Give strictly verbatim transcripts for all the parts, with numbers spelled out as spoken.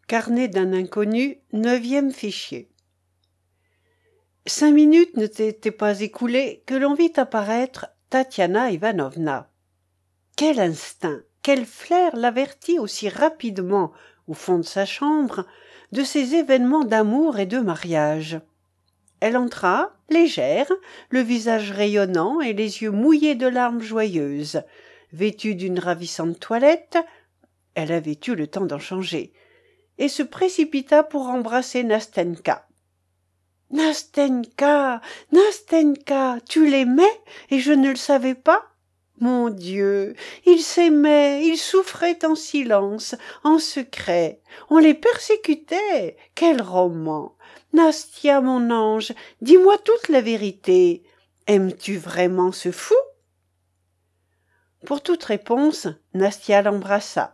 Carnet d'un inconnu, neuvième fichier. Cinq minutes ne s'étaient pas écoulées que l'on vit apparaître Tatiana Ivanovna. Quel instinct, quel flair l'avertit aussi rapidement, au fond de sa chambre, de ces événements d'amour et de mariage. Elle entra, légère, le visage rayonnant et les yeux mouillés de larmes joyeuses, vêtue d'une ravissante toilette, elle avait eu le temps d'en changer, et se précipita pour embrasser Nastenka. « Nastenka, Nastenka, tu l'aimais et je ne le savais pas ? Mon Dieu, ils s'aimaient, ils souffraient en silence, en secret, on les persécutait. Quel roman ! Nastia, mon ange, dis-moi toute la vérité. Aimes-tu vraiment ce fou ?» Pour toute réponse, Nastia l'embrassa.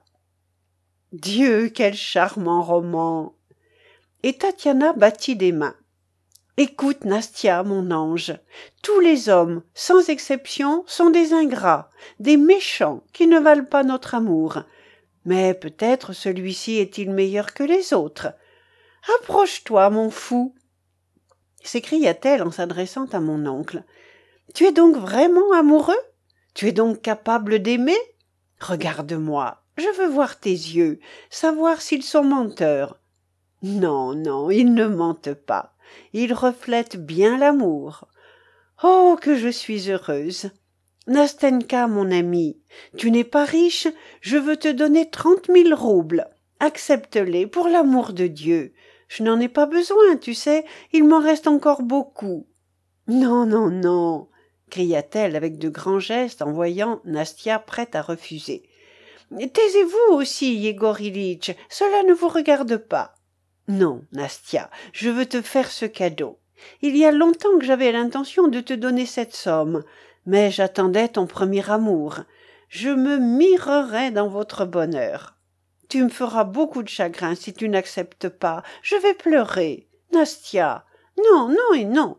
Dieu, quel charmant roman! Et Tatiana battit des mains. Écoute, Nastia, mon ange, tous les hommes, sans exception, sont des ingrats, des méchants qui ne valent pas notre amour. Mais peut-être celui-ci est-il meilleur que les autres. Approche-toi, mon fou, s'écria-t-elle en s'adressant à mon oncle. Tu es donc vraiment amoureux? Tu es donc capable d'aimer? Regarde-moi, je veux voir tes yeux, savoir s'ils sont menteurs. Non, non, ils ne mentent pas. Ils reflètent bien l'amour. Oh, que je suis heureuse! Nastenka, mon ami, tu n'es pas riche, je veux te donner trente mille roubles. Accepte-les pour l'amour de Dieu. Je n'en ai pas besoin, tu sais, il m'en reste encore beaucoup. Non, non, non, cria-t-elle avec de grands gestes en voyant Nastia prête à refuser. Taisez-vous aussi, Yegor Ilitch, cela ne vous regarde pas. Non, Nastia, je veux te faire ce cadeau. Il y a longtemps que j'avais l'intention de te donner cette somme, mais j'attendais ton premier amour. Je me mirerai dans votre bonheur. Tu me feras beaucoup de chagrin si tu n'acceptes pas. Je vais pleurer. Nastia, non, non et non.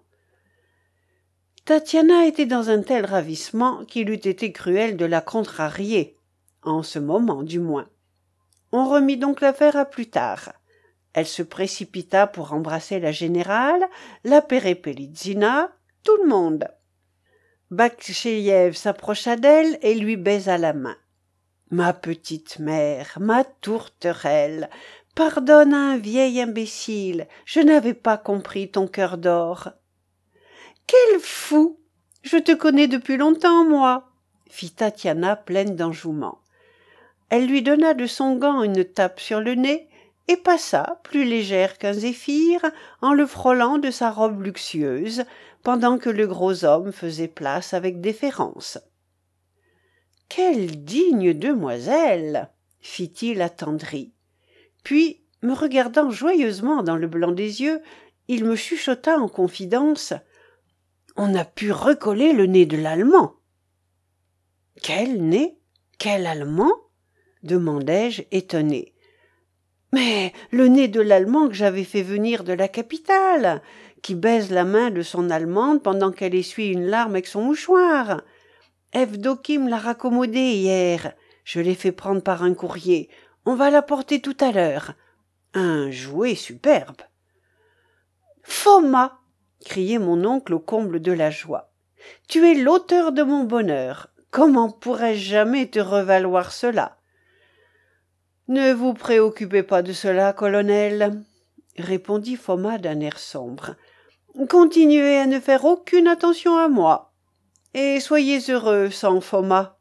Tatiana était dans un tel ravissement qu'il eût été cruel de la contrarier, en ce moment du moins. On remit donc l'affaire à plus tard. Elle se précipita pour embrasser la générale, la Pérépélitzina, tout le monde. Bakcheïev s'approcha d'elle et lui baisa la main. « Ma petite mère, ma tourterelle, pardonne à un vieil imbécile, je n'avais pas compris ton cœur d'or. »« Quel fou! Je te connais depuis longtemps, moi !» fit Tatiana pleine d'enjouement. Elle lui donna de son gant une tape sur le nez et passa, plus légère qu'un zéphyr, en le frôlant de sa robe luxueuse, pendant que le gros homme faisait place avec déférence. « Quelle digne demoiselle !» fit-il attendri. Puis, me regardant joyeusement dans le blanc des yeux, il me chuchota en confidence « On a pu recoller le nez de l'Allemand. »« Quel nez? Quel Allemand ?» demandai-je étonné. Mais le nez de l'Allemand que j'avais fait venir de la capitale, qui baise la main de son Allemande pendant qu'elle essuie une larme avec son mouchoir. Evdokim l'a raccommodé hier. Je l'ai fait prendre par un courrier. On va l'apporter tout à l'heure. Un jouet superbe. Foma, criait mon oncle au comble de la joie. Tu es l'auteur de mon bonheur. Comment pourrais-je jamais te revaloir cela? Ne vous préoccupez pas de cela, colonel, répondit Foma d'un air sombre. Continuez à ne faire aucune attention à moi, et soyez heureux sans Foma.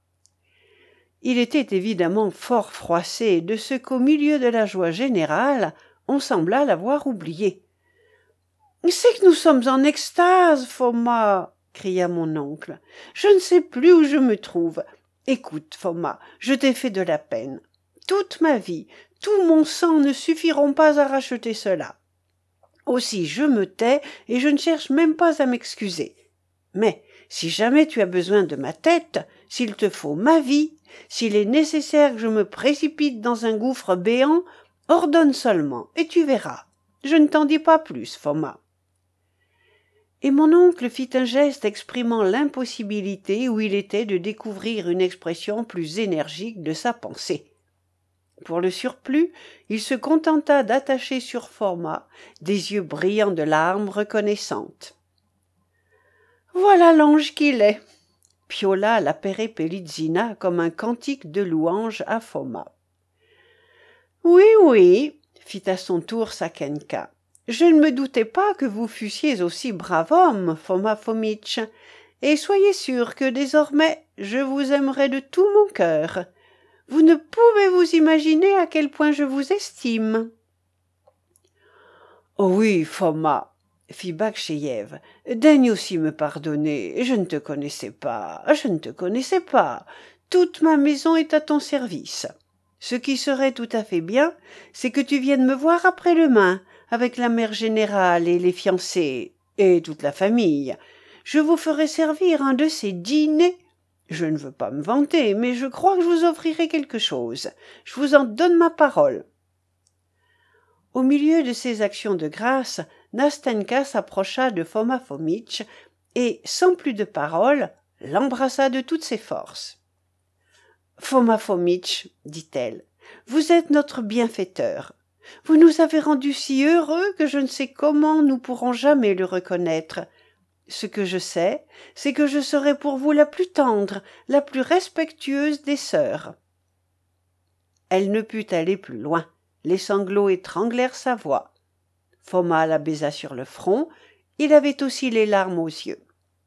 Il était évidemment fort froissé de ce qu'au milieu de la joie générale, on sembla l'avoir oublié. « C'est que nous sommes en extase, Foma !» cria mon oncle. « Je ne sais plus où je me trouve. Écoute, Foma, je t'ai fait de la peine. Toute ma vie, tout mon sang ne suffiront pas à racheter cela. Aussi je me tais et je ne cherche même pas à m'excuser. Mais si jamais tu as besoin de ma tête, s'il te faut ma vie, s'il est nécessaire que je me précipite dans un gouffre béant, ordonne seulement et tu verras. Je ne t'en dis pas plus, Foma. » Et mon oncle fit un geste exprimant l'impossibilité où il était de découvrir une expression plus énergique de sa pensée. Pour le surplus, il se contenta d'attacher sur Foma des yeux brillants de larmes reconnaissantes. « Voilà l'ange qu'il est !» piola la Pérépélitzina comme un cantique de louange à Foma. « Oui, oui, fit à son tour Sakenka. Je ne me doutais pas que vous fussiez aussi brave homme, Foma Fomitch, et soyez sûr que désormais je vous aimerai de tout mon cœur. Vous ne pouvez vous imaginer à quel point je vous estime. »« Oh oui, Foma, » fit Bakcheyev, « daigne aussi me pardonner, je ne te connaissais pas, je ne te connaissais pas. Toute ma maison est à ton service. Ce qui serait tout à fait bien, c'est que tu viennes me voir après-demain, avec la mère générale et les fiancés, et toute la famille. Je vous ferai servir un de ces dîners. Je ne veux pas me vanter, mais je crois que je vous offrirai quelque chose. Je vous en donne ma parole. » Au milieu de ces actions de grâce, Nastenka s'approcha de Foma Fomitch et, sans plus de paroles, l'embrassa de toutes ses forces. « Foma Fomitch, dit-elle, vous êtes notre bienfaiteur. Vous nous avez rendus si heureux que je ne sais comment nous pourrons jamais le reconnaître. Ce que je sais, c'est que je serai pour vous la plus tendre, la plus respectueuse des sœurs. » Elle ne put aller plus loin. Les sanglots étranglèrent sa voix. Foma la baisa sur le front. Il avait aussi les larmes aux yeux.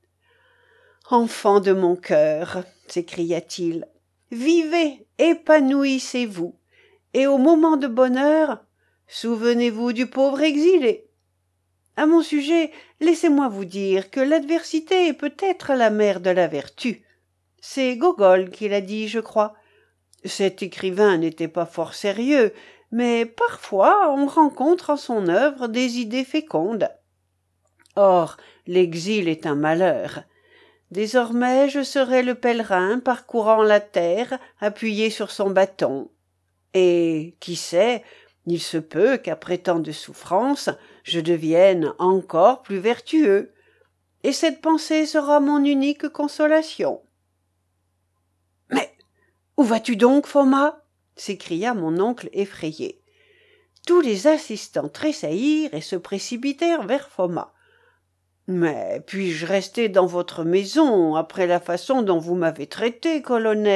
« Enfant de mon cœur, s'écria-t-il, vivez, épanouissez-vous, et au moment de bonheur, souvenez-vous du pauvre exilé. À mon sujet, laissez-moi vous dire que l'adversité est peut-être la mère de la vertu. C'est Gogol qui l'a dit, je crois. Cet écrivain n'était pas fort sérieux, mais parfois on rencontre en son œuvre des idées fécondes. Or, l'exil est un malheur. Désormais, je serai le pèlerin parcourant la terre, appuyé sur son bâton. Et, qui sait, il se peut qu'après tant de souffrances, je devienne encore plus vertueux, et cette pensée sera mon unique consolation. « Mais où vas-tu donc, Foma » s'écria mon oncle effrayé. Tous les assistants tressaillirent et se précipitèrent vers Foma. « Mais puis-je rester dans votre maison après la façon dont vous m'avez traité, colonel ?»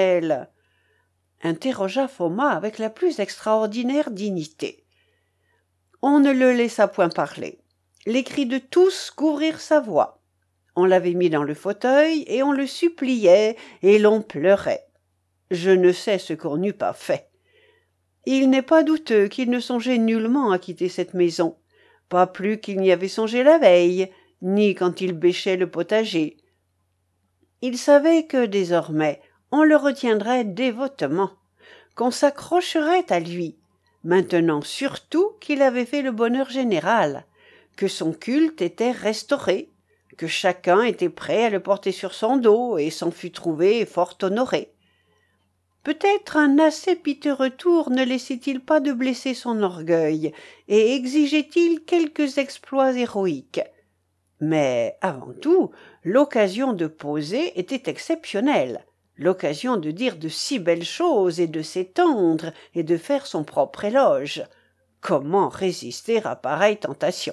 interrogea Foma avec la plus extraordinaire dignité. On ne le laissa point parler. Les cris de tous couvrirent sa voix. On l'avait mis dans le fauteuil et on le suppliait et l'on pleurait. Je ne sais ce qu'on n'eût pas fait. Il n'est pas douteux qu'il ne songeait nullement à quitter cette maison, pas plus qu'il n'y avait songé la veille, ni quand il bêchait le potager. Il savait que, désormais, on le retiendrait dévotement, qu'on s'accrocherait à lui, maintenant surtout qu'il avait fait le bonheur général, que son culte était restauré, que chacun était prêt à le porter sur son dos et s'en fût trouvé fort honoré. Peut-être un assez piteux retour ne laissait-il pas de blesser son orgueil et exigeait-il quelques exploits héroïques. Mais, avant tout, l'occasion de poser était exceptionnelle, l'occasion de dire de si belles choses et de s'étendre et de faire son propre éloge. Comment résister à pareille tentation?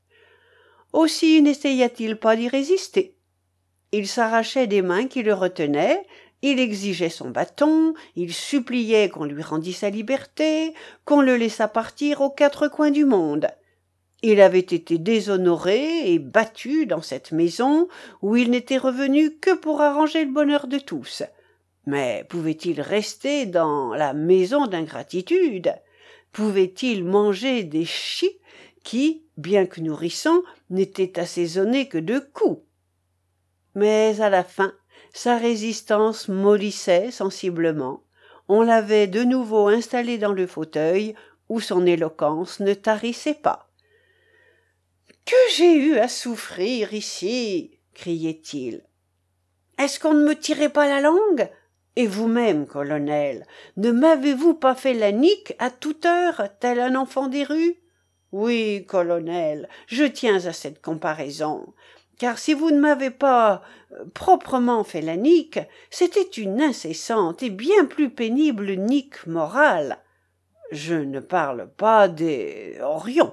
Aussi n'essaya-t-il pas d'y résister. Il s'arrachait des mains qui le retenaient, il exigeait son bâton, il suppliait qu'on lui rendît sa liberté, qu'on le laissât partir aux quatre coins du monde. Il avait été déshonoré et battu dans cette maison où il n'était revenu que pour arranger le bonheur de tous. Mais pouvait-il rester dans la maison d'ingratitude? Pouvait-il manger des chis qui, bien que nourrissants, n'étaient assaisonnés que de coups? Mais à la fin, sa résistance mollissait sensiblement. On l'avait de nouveau installé dans le fauteuil où son éloquence ne tarissait pas. « Que j'ai eu à souffrir ici !» criait-il. « Est-ce qu'on ne me tirait pas la langue? Et vous-même, colonel, ne m'avez-vous pas fait la nique à toute heure, tel un enfant des rues? Oui, colonel, je tiens à cette comparaison, car si vous ne m'avez pas euh, proprement fait la nique, c'était une incessante et bien plus pénible nique morale. je ne parle pas des Orions.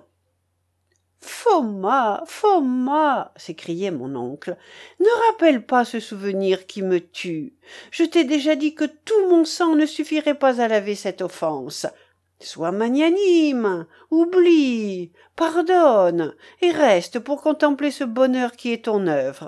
Foma, Foma, s'écriait mon oncle, ne rappelle pas ce souvenir qui me tue. Je t'ai déjà dit que tout mon sang ne suffirait pas à laver cette offense. Sois magnanime, oublie, pardonne, et reste pour contempler ce bonheur qui est ton œuvre.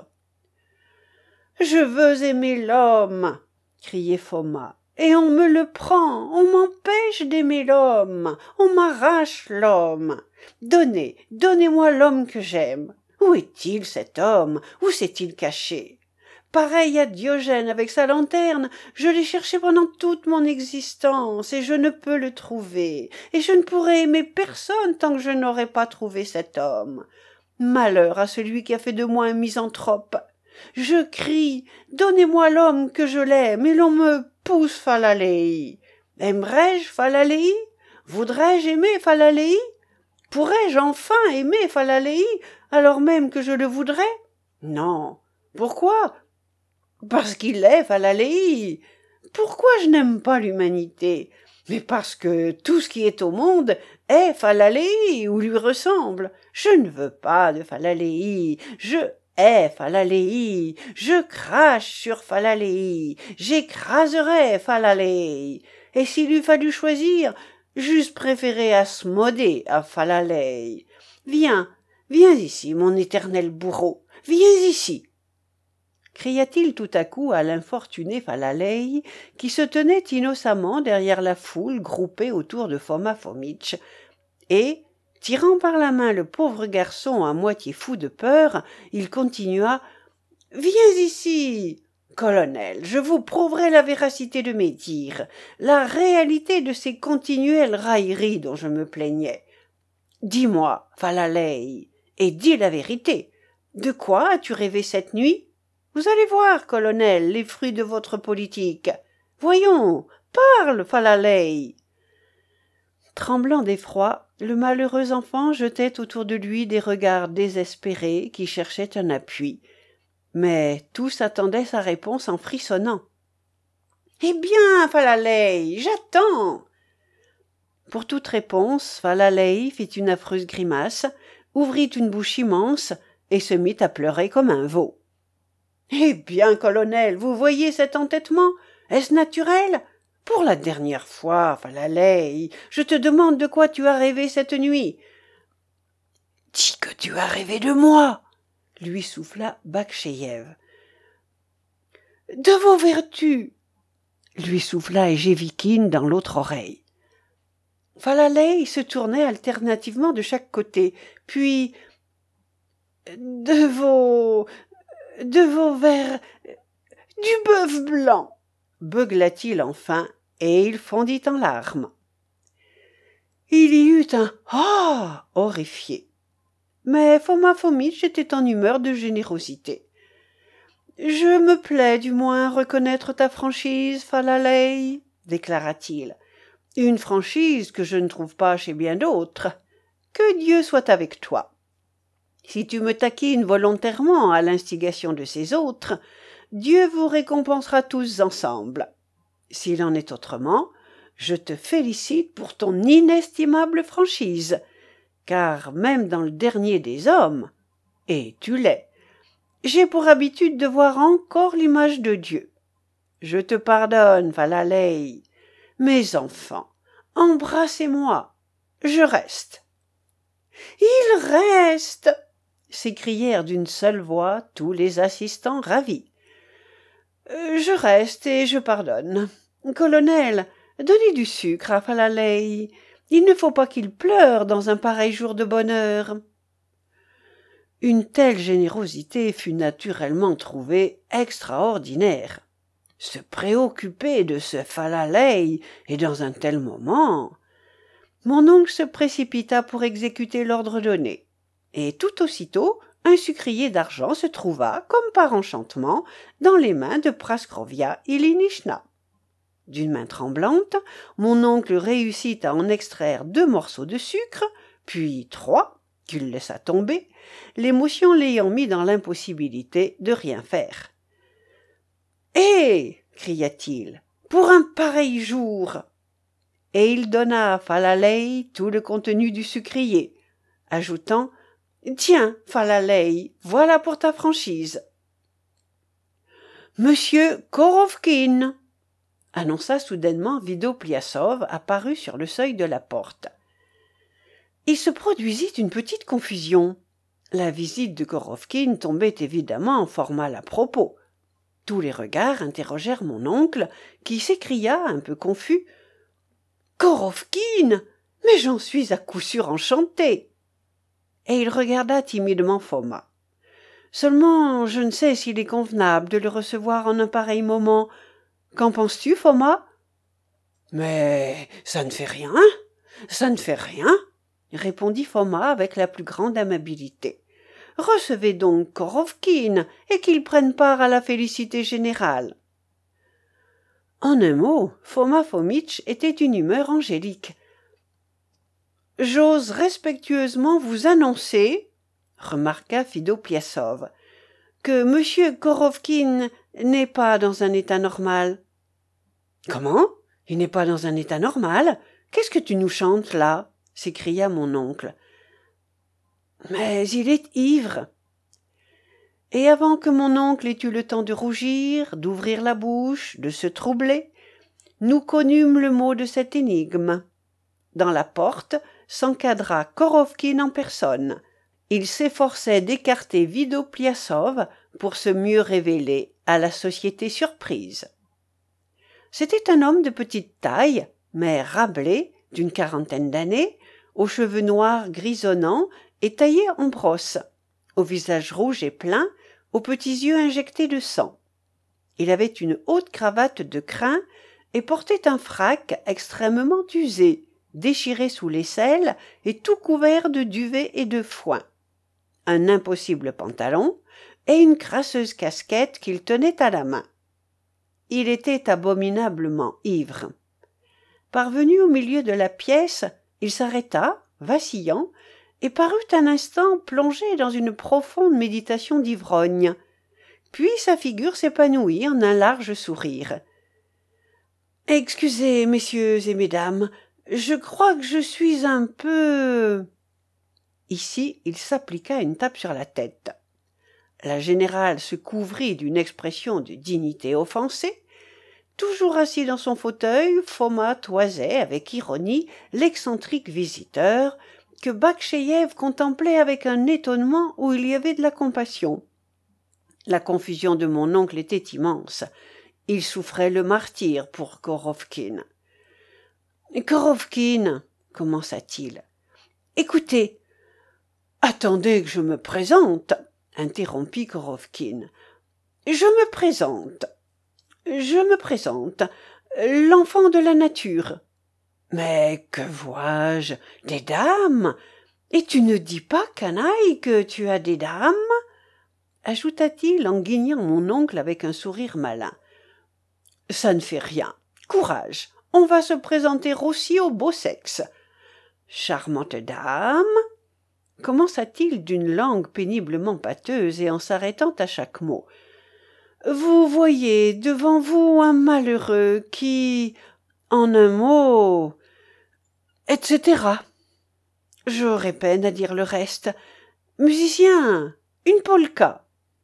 Je veux aimer l'homme, criait Foma, et on me le prend, on m'empêche d'aimer l'homme, on m'arrache l'homme. Donnez, donnez-moi l'homme que j'aime. Où est-il cet homme? Où s'est-il caché? Pareil à Diogène avec sa lanterne, je l'ai cherché pendant toute mon existence, et je ne peux le trouver, et je ne pourrai aimer personne tant que je n'aurai pas trouvé cet homme. Malheur à celui qui a fait de moi un misanthrope. Je crie, donnez-moi l'homme que je l'aime, et l'on me pousse Phalalei. Aimerais-je Phalalei? Voudrais-je aimer Phalalei? Pourrais-je enfin aimer Phalalei, alors même que je le voudrais? Non. Pourquoi? Parce qu'il est Phalalei. Pourquoi je n'aime pas l'humanité? Mais parce que tout ce qui est au monde est Phalalei ou lui ressemble. Je ne veux pas de Phalalei. Je hais Phalalei. Je crache sur Phalalei. J'écraserai Phalalei. Et s'il eût fallu choisir, j'eusse préféré Asmodée à Phalalei. Viens, viens ici, mon éternel bourreau. Viens ici. Cria-t-il tout à coup à l'infortuné Phalalei, qui se tenait innocemment derrière la foule groupée autour de Foma Fomitch, et, tirant par la main le pauvre garçon à moitié fou de peur, il continua « Viens ici, colonel, je vous prouverai la véracité de mes dires, la réalité de ces continuelles railleries dont je me plaignais. Dis-moi, Phalalei, et dis la vérité, de quoi as-tu rêvé cette nuit ? Vous allez voir, colonel, les fruits de votre politique. Voyons, parle, Phalalei. » Tremblant d'effroi, le malheureux enfant jetait autour de lui des regards désespérés qui cherchaient un appui. Mais tous attendaient sa réponse en frissonnant. « Eh bien, Phalalei, j'attends !» Pour toute réponse, Phalalei fit une affreuse grimace, ouvrit une bouche immense et se mit à pleurer comme un veau. « Eh bien, colonel, vous voyez cet entêtement? Est-ce naturel? Pour la dernière fois, Phalalei, je te demande de quoi tu as rêvé cette nuit. »« Dis que tu as rêvé de moi !» lui souffla Bakcheyev. « De vos vertus !» lui souffla Egevikine dans l'autre oreille. Phalalei se tournait alternativement de chaque côté, puis « De vos... de vos vers... du bœuf blanc !» beugla-t-il enfin, et il fondit en larmes. Il y eut un « Ah !» horrifié. Mais Foma Fomitch était en humeur de générosité. « Je me plais du moins reconnaître ta franchise, Phalalei, » déclara-t-il. « Une franchise que je ne trouve pas chez bien d'autres. Que Dieu soit avec toi. Si tu me taquines volontairement à l'instigation de ces autres, Dieu vous récompensera tous ensemble. S'il en est autrement, je te félicite pour ton inestimable franchise, car même dans le dernier des hommes, et tu l'es, j'ai pour habitude de voir encore l'image de Dieu. Je te pardonne, Phalalei. Mes enfants, embrassez-moi, je reste. »« Il reste !» s'écrièrent d'une seule voix tous les assistants ravis. « Je reste et je pardonne. Colonel, donnez du sucre à Phalalei. Il ne faut pas qu'il pleure dans un pareil jour de bonheur. » Une telle générosité fut naturellement trouvée extraordinaire. Se préoccuper de ce Phalalei et dans un tel moment. Mon oncle se précipita pour exécuter l'ordre donné, et tout aussitôt un sucrier d'argent se trouva, comme par enchantement, dans les mains de Praskrovia Ilinitchna. D'une main tremblante, mon oncle réussit à en extraire deux morceaux de sucre, puis trois, qu'il laissa tomber, l'émotion l'ayant mis dans l'impossibilité de rien faire. « Hé !» cria-t-il, « pour un pareil jour !» et il donna à Falalei tout le contenu du sucrier, ajoutant « Tiens, Falalei, voilà pour ta franchise. »« Monsieur Korovkin !» annonça soudainement Vidopliassov, apparu sur le seuil de la porte. Il se produisit une petite confusion. La visite de Korovkin tombait évidemment en fort mal à propos. Tous les regards interrogèrent mon oncle, qui s'écria, un peu confus, « Korovkin ! Mais j'en suis à coup sûr enchanté !» Et il regarda timidement Foma. « Seulement, je ne sais s'il est convenable de le recevoir en un pareil moment. Qu'en penses-tu, Foma ?»« Mais ça ne fait rien, ça ne fait rien !» répondit Foma avec la plus grande amabilité. « Recevez donc Korovkin et qu'il prenne part à la félicité générale. » En un mot, Foma Fomitch était d'une humeur angélique. « J'ose respectueusement vous annoncer, » remarqua Fidopliassov, « que M. Korovkin n'est pas dans un état normal. »« Comment ? Il n'est pas dans un état normal ? Qu'est-ce que tu nous chantes là ?» s'écria mon oncle. « Mais il est ivre. » Et avant que mon oncle ait eu le temps de rougir, d'ouvrir la bouche, de se troubler, nous connûmes le mot de cette énigme. Dans la porte s'encadra Korovkin en personne. Il s'efforçait d'écarter Vidopliassov pour se mieux révéler à la société surprise. C'était un homme de petite taille, mais râblé, d'une quarantaine d'années, aux cheveux noirs grisonnants et taillés en brosse, au visage rouge et plein, aux petits yeux injectés de sang. Il avait une haute cravate de crin et portait un frac extrêmement usé, déchiré sous l'aisselle et tout couvert de duvet et de foin, un impossible pantalon et une crasseuse casquette qu'il tenait à la main. Il était abominablement ivre. Parvenu au milieu de la pièce, il s'arrêta, vacillant, et parut un instant plongé dans une profonde méditation d'ivrogne. Puis sa figure s'épanouit en un large sourire. « Excusez, messieurs et mesdames, je crois que je suis un peu... » Ici, il s'appliqua une tape sur la tête. La générale se couvrit d'une expression de dignité offensée. Toujours assis dans son fauteuil, Foma toisait avec ironie l'excentrique visiteur que Bakcheïev contemplait avec un étonnement où il y avait de la compassion. La confusion de mon oncle était immense. Il souffrait le martyre pour Korovkin. « Korovkin, commença-t-il. « Écoutez. »« Attendez que je me présente, » interrompit Korovkin. « Je me présente. Je me présente. L'enfant de la nature. »« Mais que vois-je ? Des dames ? Et tu ne dis pas, canaille, que tu as des dames ?» ajouta-t-il en guignant mon oncle avec un sourire malin. « Ça ne fait rien. Courage. On va se présenter aussi au beau sexe. Charmante dame, » commença-t-il d'une langue péniblement pâteuse et en s'arrêtant à chaque mot. « Vous voyez devant vous un malheureux qui, en un mot, et cetera. J'aurais peine à dire le reste. Musicien, une polka.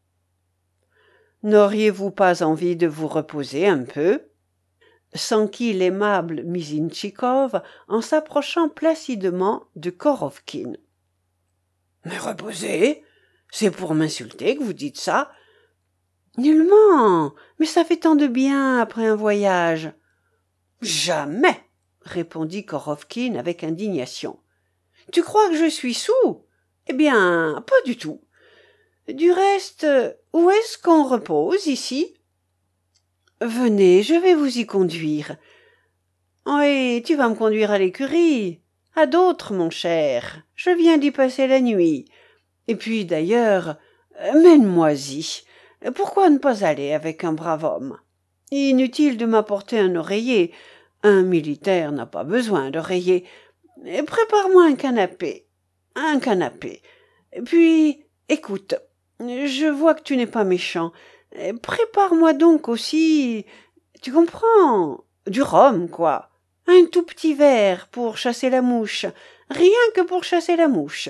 N'auriez-vous pas envie de vous reposer un peu ?» s'enquit l'aimable Mizinchikov en s'approchant placidement de Korovkin. « Me reposer ? C'est pour m'insulter que vous dites ça ? » ?»« Nullement, mais ça fait tant de bien après un voyage. »« Jamais !» répondit Korovkin avec indignation. « Tu crois que je suis soûl ? Eh bien, pas du tout. Du reste, où est-ce qu'on repose ici ? » « Venez, je vais vous y conduire. »« Oui, tu vas me conduire à l'écurie. À d'autres, mon cher. Je viens d'y passer la nuit. Et puis, d'ailleurs, mène-moi-y. Pourquoi ne pas aller avec un brave homme ? Inutile de m'apporter un oreiller. Un militaire n'a pas besoin d'oreiller. Prépare-moi un canapé. Un canapé. Puis, écoute, je vois que tu n'es pas méchant. Prépare-moi donc aussi, tu comprends, du rhum, quoi. Un tout petit verre pour chasser la mouche, rien que pour chasser la mouche.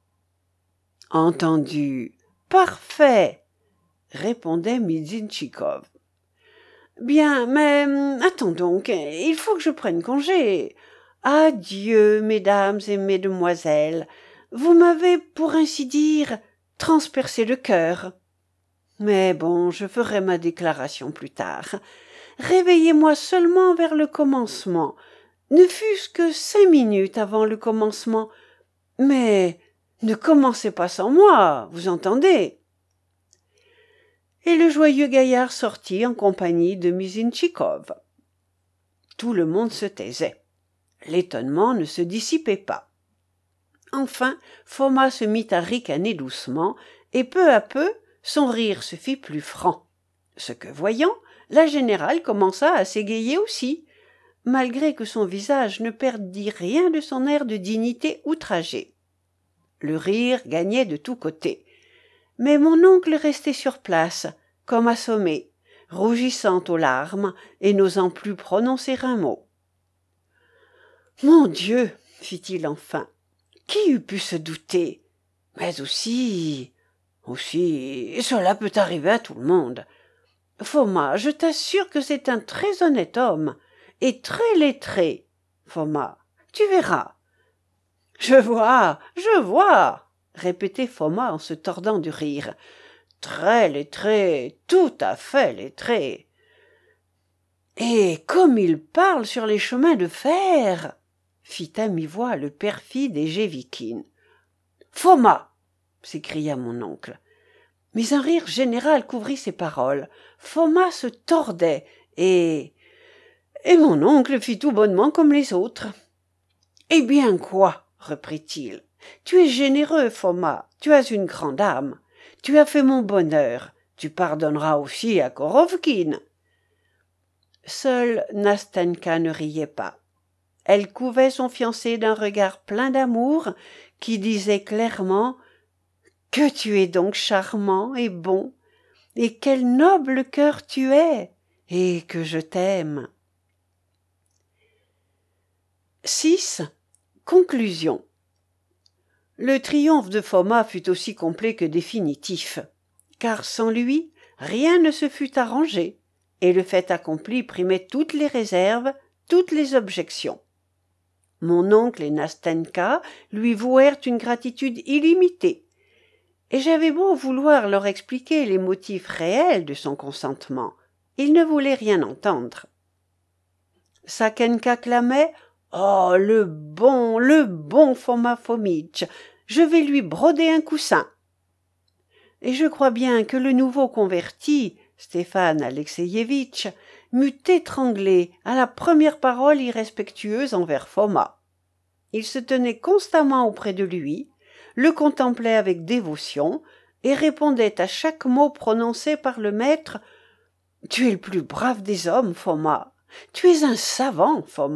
Entendu. Parfait, répondait Mizintchikov. Bien, mais attends donc, il faut que je prenne congé. Adieu, mesdames et mesdemoiselles. Vous m'avez, pour ainsi dire, transpercé le cœur. Mais bon, je ferai ma déclaration plus tard. Réveillez-moi seulement vers le commencement, ne fût-ce que cinq minutes avant le commencement. Mais ne commencez pas sans moi, vous entendez? Et le joyeux gaillard sortit en compagnie de Mizintchikov. Tout le monde se taisait. L'étonnement ne se dissipait pas. Enfin, Foma se mit à ricaner doucement, et peu à peu, son rire se fit plus franc. Ce que voyant, la générale commença à s'égayer aussi, malgré que son visage ne perdît rien de son air de dignité outragée. Le rire gagnait de tous côtés. Mais mon oncle restait sur place, comme assommé, rougissant aux larmes et n'osant plus prononcer un mot. « Mon Dieu !» fit-il enfin. « Qui eût pu se douter? Mais aussi... aussi... cela peut arriver à tout le monde. Foma, je t'assure que c'est un très honnête homme, et très lettré. Foma, tu verras. »« Je vois, je vois !» répétait Foma en se tordant du rire. « Très lettré, tout à fait lettré. »« Et comme il parle sur les chemins de fer !» fit à mi-voix le perfide Égévikine. « Foma !» s'écria mon oncle. Mais un rire général couvrit ces paroles. Foma se tordait, et... et mon oncle fit tout bonnement comme les autres. « Eh bien quoi ?» reprit-il. « Tu es généreux, Foma, tu as une grande âme. Tu as fait mon bonheur, tu pardonneras aussi à Korovkine. » Seule Nastenka ne riait pas. Elle couvait son fiancé d'un regard plein d'amour qui disait clairement « Que tu es donc charmant et bon, et quel noble cœur tu es, et que je t'aime. » six. Conclusion. Le triomphe de Foma fut aussi complet que définitif, car sans lui, rien ne se fût arrangé, et le fait accompli primait toutes les réserves, toutes les objections. Mon oncle et Nastenka lui vouèrent une gratitude illimitée, et j'avais beau vouloir leur expliquer les motifs réels de son consentement, ils ne voulaient rien entendre. Sakenka clamait « Oh, le bon, le bon Foma Fomitch, je vais lui broder un coussin !» Et je crois bien que le nouveau converti, Stéphane Alexeïevitch, m'eût étranglé à la première parole irrespectueuse envers Foma. Il se tenait constamment auprès de lui, le contemplait avec dévotion et répondait à chaque mot prononcé par le maître « Tu es le plus brave des hommes, Foma. Tu es un savant, Foma. »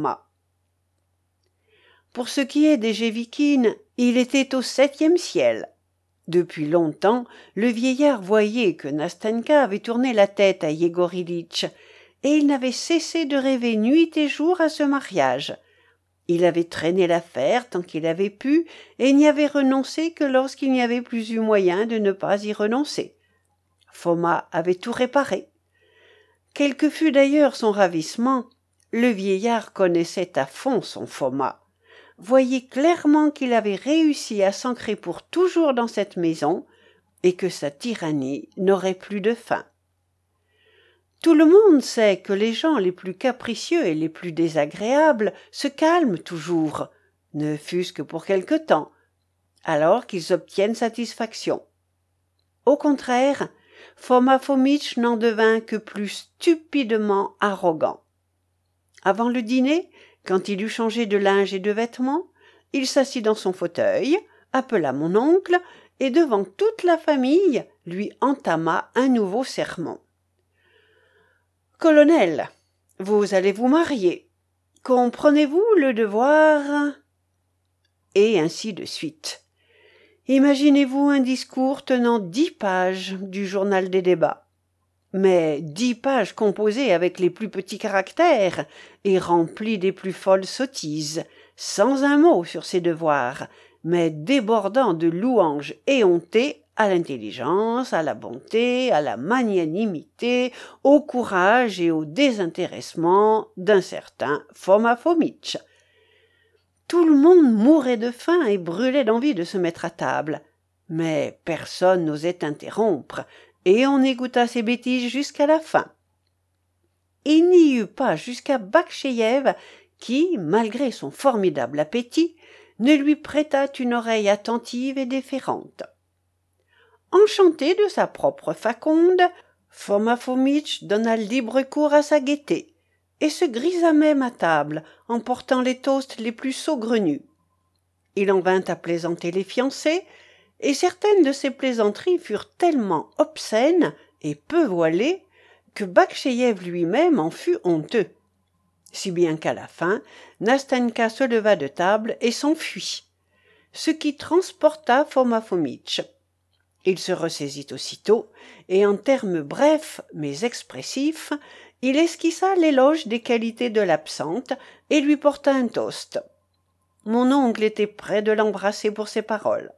Pour ce qui est d'Égévikine, il était au septième ciel. Depuis longtemps, le vieillard voyait que Nastenka avait tourné la tête à Yegor Ilitch, et il n'avait cessé de rêver nuit et jour à ce mariage. Il avait traîné l'affaire tant qu'il avait pu, et n'y avait renoncé que lorsqu'il n'y avait plus eu moyen de ne pas y renoncer. Foma avait tout réparé. Quel que fût d'ailleurs son ravissement, le vieillard connaissait à fond son Foma, voyait clairement qu'il avait réussi à s'ancrer pour toujours dans cette maison, et que sa tyrannie n'aurait plus de fin. Tout le monde sait que les gens les plus capricieux et les plus désagréables se calment toujours, ne fût-ce que pour quelque temps, alors qu'ils obtiennent satisfaction. Au contraire, Foma Fomitch n'en devint que plus stupidement arrogant. Avant le dîner, quand il eut changé de linge et de vêtements, il s'assit dans son fauteuil, appela mon oncle, et devant toute la famille, lui entama un nouveau sermon. « Colonel, vous allez vous marier. Comprenez-vous le devoir ?» Et ainsi de suite. Imaginez-vous un discours tenant dix pages du journal des débats. mais dix pages composées avec les plus petits caractères et remplies des plus folles sottises, sans un mot sur ses devoirs, mais débordant de louanges éhontées à l'intelligence, à la bonté, à la magnanimité, au courage et au désintéressement d'un certain Foma Fomitch. Tout le monde mourait de faim et brûlait d'envie de se mettre à table, mais personne n'osait interrompre, et on écouta ses bêtises jusqu'à la fin. Il n'y eut pas jusqu'à Bakcheyev qui, malgré son formidable appétit, ne lui prêtât une oreille attentive et déférente. Enchanté de sa propre faconde, Foma Fomitch donna libre cours à sa gaieté, et se grisa même à table, en portant les toasts les plus saugrenus. Il en vint à plaisanter les fiancés, et certaines de ces plaisanteries furent tellement obscènes et peu voilées que Bakcheyev lui-même en fut honteux. Si bien qu'à la fin, Nastenka se leva de table et s'enfuit, ce qui transporta Foma Fomitch. Il se ressaisit aussitôt, et en termes brefs mais expressifs, il esquissa l'éloge des qualités de l'absente et lui porta un toast. Mon oncle était près de l'embrasser pour ces paroles.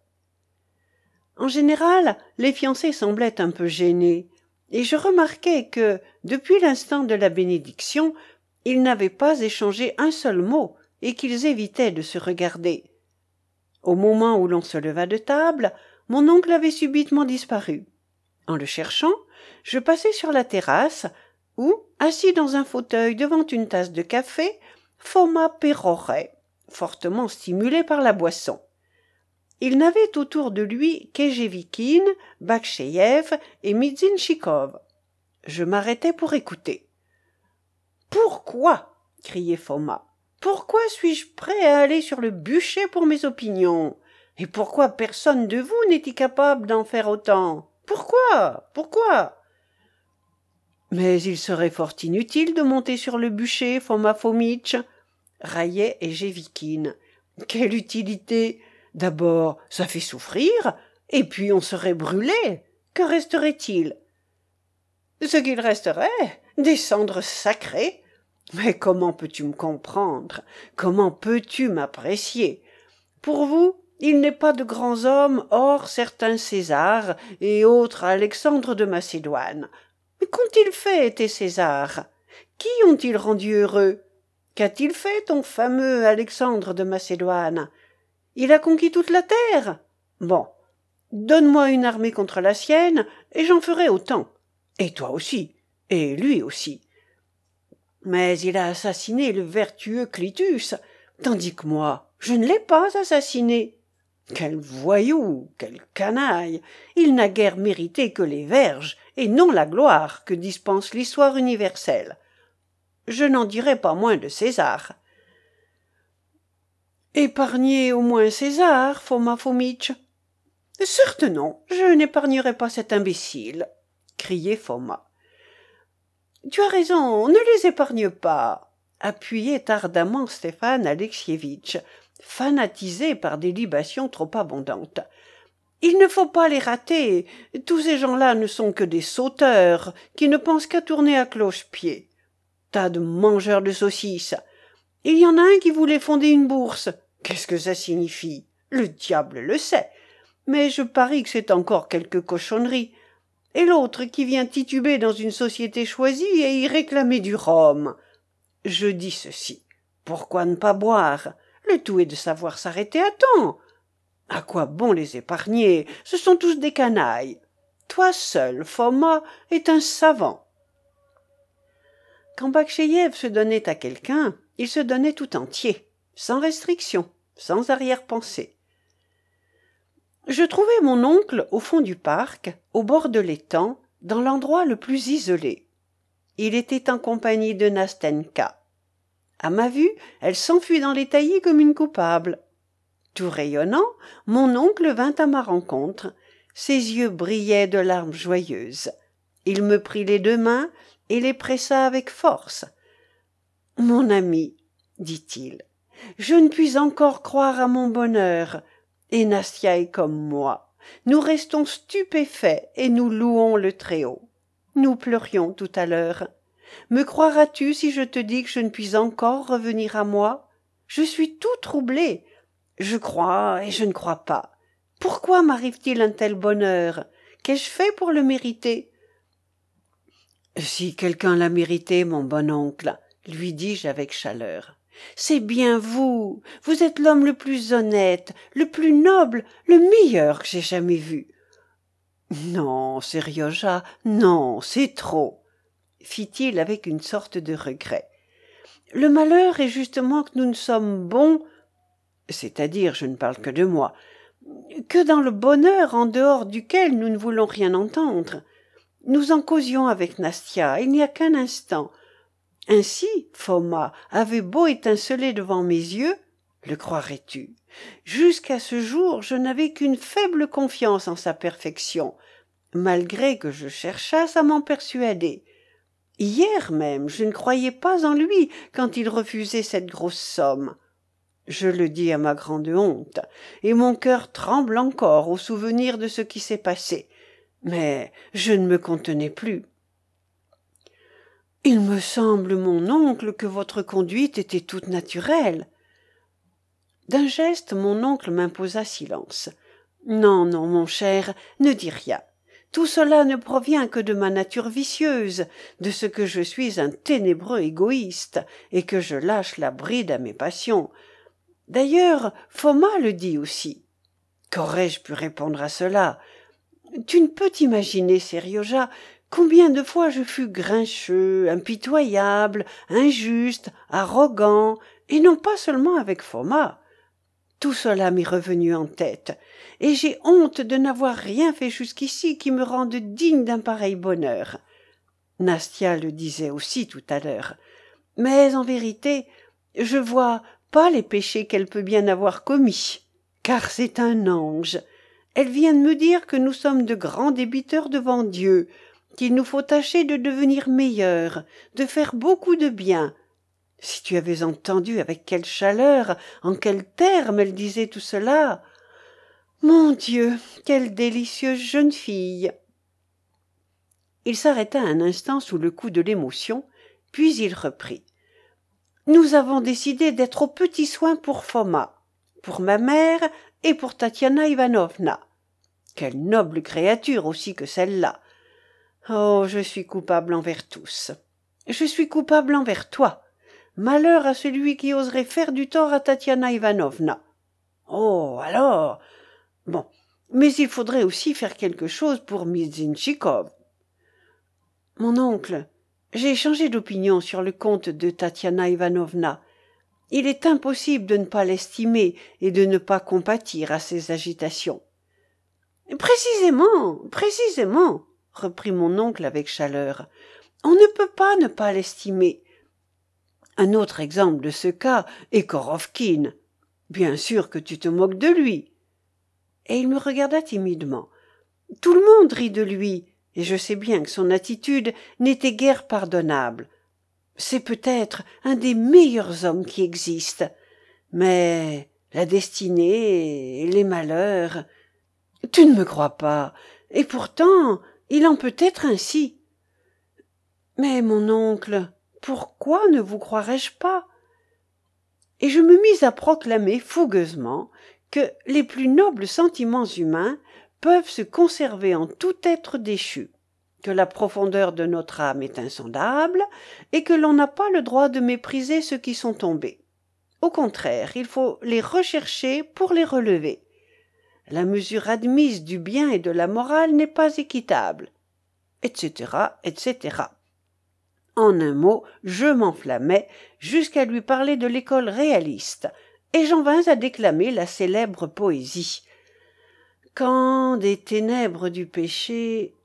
En général, les fiancés semblaient un peu gênés, et je remarquai que, depuis l'instant de la bénédiction, ils n'avaient pas échangé un seul mot et qu'ils évitaient de se regarder. Au moment où l'on se leva de table, mon oncle avait subitement disparu. En le cherchant, je passai sur la terrasse où, assis dans un fauteuil devant une tasse de café, Foma pérorait, fortement stimulé par la boisson. Il n'avait autour de lui qu'Ejevikine, Bakcheyev et Midzinchikov. Je m'arrêtai pour écouter. « Pourquoi » criait Foma. « Pourquoi suis-je prêt à aller sur le bûcher pour mes opinions ? Et pourquoi personne de vous n'est-il capable d'en faire autant ? Pourquoi ? Pourquoi ?» Mais il serait fort inutile de monter sur le bûcher, Foma Fomitch, raillait Ejevikine. Quelle utilité ? D'abord, ça fait souffrir, et puis on serait brûlé. Que resterait-il ? Ce qu'il resterait, des cendres sacrées. Mais comment peux-tu me comprendre ? Comment peux-tu m'apprécier ? Pour vous, il n'est pas de grands hommes hors certains César et autres Alexandre de Macédoine. Mais qu'ont-ils fait, tes Césars ? Qui ont-ils rendu heureux ? Qu'a-t-il fait ton fameux Alexandre de Macédoine ? Il a conquis toute la terre. Bon, donne-moi une armée contre la sienne, et j'en ferai autant. Et toi aussi, et lui aussi. Mais il a assassiné le vertueux Clitus, tandis que moi, je ne l'ai pas assassiné. Quel voyou, quel canaille. Il n'a guère mérité que les verges, et non la gloire que dispense l'histoire universelle. Je n'en dirai pas moins de César. Épargnez au moins César, Foma Fomitch. Certes non, je n'épargnerai pas cet imbécile, criait Foma. Tu as raison, ne les épargne pas, appuyait ardemment Stéphane Alexievitch, fanatisé par des libations trop abondantes. Il ne faut pas les rater, tous ces gens-là ne sont que des sauteurs, qui ne pensent qu'à tourner à cloche-pied. Tas de mangeurs de saucisses. Il y en a un qui voulait fonder une bourse. Qu'est-ce que ça signifie ? Le diable le sait. Mais je parie que c'est encore quelque cochonnerie. Et l'autre qui vient tituber dans une société choisie et y réclamer du rhum. Je dis ceci. Pourquoi ne pas boire ? Le tout est de savoir s'arrêter à temps. À quoi bon les épargner ? Ce sont tous des canailles. Toi seul, Foma, est un savant. Quand Bakcheyev se donnait à quelqu'un, il se donnait tout entier, sans restriction, sans arrière-pensée. Je trouvai mon oncle au fond du parc, au bord de l'étang, dans l'endroit le plus isolé. Il était en compagnie de Nastenka. À ma vue, elle s'enfuit dans les taillis comme une coupable. Tout rayonnant, mon oncle vint à ma rencontre. Ses yeux brillaient de larmes joyeuses. Il me prit les deux mains et les pressa avec force. « Mon ami, dit-il, je ne puis encore croire à mon bonheur, et Nastia est comme moi. Nous restons stupéfaits et nous louons le Très-Haut. Nous pleurions tout à l'heure. Me croiras-tu si je te dis que je ne puis encore revenir à moi? Je suis tout troublé. Je crois et je ne crois pas. Pourquoi m'arrive-t-il un tel bonheur? Qu'ai-je fait pour le mériter? Si quelqu'un l'a mérité, mon bon oncle, lui dis-je avec chaleur, c'est bien vous. Vous êtes l'homme le plus honnête, le plus noble, le meilleur que j'ai jamais vu. Non, Seryozha, non, c'est trop, fit-il avec une sorte de regret. Le malheur est justement que nous ne sommes bons, c'est-à-dire, je ne parle que de moi, que dans le bonheur en dehors duquel nous ne voulons rien entendre. Nous en causions avec Nastia, il n'y a qu'un instant. Ainsi, Foma avait beau étinceler devant mes yeux, le croirais-tu? Jusqu'à ce jour, je n'avais qu'une faible confiance en sa perfection, malgré que je cherchasse à m'en persuader. Hier même, je ne croyais pas en lui quand il refusait cette grosse somme. Je le dis à ma grande honte, et mon cœur tremble encore au souvenir de ce qui s'est passé. Mais je ne me contenais plus. Il me semble, mon oncle, que votre conduite était toute naturelle. D'un geste, mon oncle m'imposa silence. Non, non, mon cher, ne dis rien. Tout cela ne provient que de ma nature vicieuse, de ce que je suis un ténébreux égoïste, et que je lâche la bride à mes passions. D'ailleurs, Foma le dit aussi. Qu'aurais-je pu répondre à cela? Tu ne peux t'imaginer, Seryozha, combien de fois je fus grincheux, impitoyable, injuste, arrogant, et non pas seulement avec Foma. Tout cela m'est revenu en tête, et j'ai honte de n'avoir rien fait jusqu'ici qui me rende digne d'un pareil bonheur. Nastia le disait aussi tout à l'heure. Mais en vérité, je vois pas les péchés qu'elle peut bien avoir commis, car c'est un ange. Elle vient de me dire que nous sommes de grands débiteurs devant Dieu, qu'il nous faut tâcher de devenir meilleurs, de faire beaucoup de bien. Si tu avais entendu avec quelle chaleur, en quels termes elle disait tout cela. Mon Dieu, quelle délicieuse jeune fille. Il s'arrêta un instant sous le coup de l'émotion, puis il reprit. Nous avons décidé d'être aux petits soins pour Foma, pour ma mère et pour Tatiana Ivanovna. Quelle noble créature aussi que celle-là. Oh, je suis coupable envers tous. Je suis coupable envers toi. Malheur à celui qui oserait faire du tort à Tatiana Ivanovna. Oh, alors. Bon, mais il faudrait aussi faire quelque chose pour Mizintchikov. Mon oncle, j'ai changé d'opinion sur le compte de Tatiana Ivanovna. Il est impossible de ne pas l'estimer et de ne pas compatir à ses agitations. Précisément, précisément, reprit mon oncle avec chaleur. On ne peut pas ne pas l'estimer. Un autre exemple de ce cas est Korovkine. Bien sûr que tu te moques de lui. Et il me regarda timidement. Tout le monde rit de lui, et je sais bien que son attitude n'était guère pardonnable. C'est peut-être un des meilleurs hommes qui existent. Mais la destinée et les malheurs... Tu ne me crois pas, et pourtant il en peut être ainsi. Mais mon oncle, pourquoi ne vous croirais-je pas? Et je me mis à proclamer fougueusement que les plus nobles sentiments humains peuvent se conserver en tout être déchu, que la profondeur de notre âme est insondable et que l'on n'a pas le droit de mépriser ceux qui sont tombés. Au contraire, il faut les rechercher pour les relever. La mesure admise du bien et de la morale n'est pas équitable, et cetera, et cetera. En un mot, je m'enflammai jusqu'à lui parler de l'école réaliste, et j'en vins à déclamer la célèbre poésie. Quand des ténèbres du péché...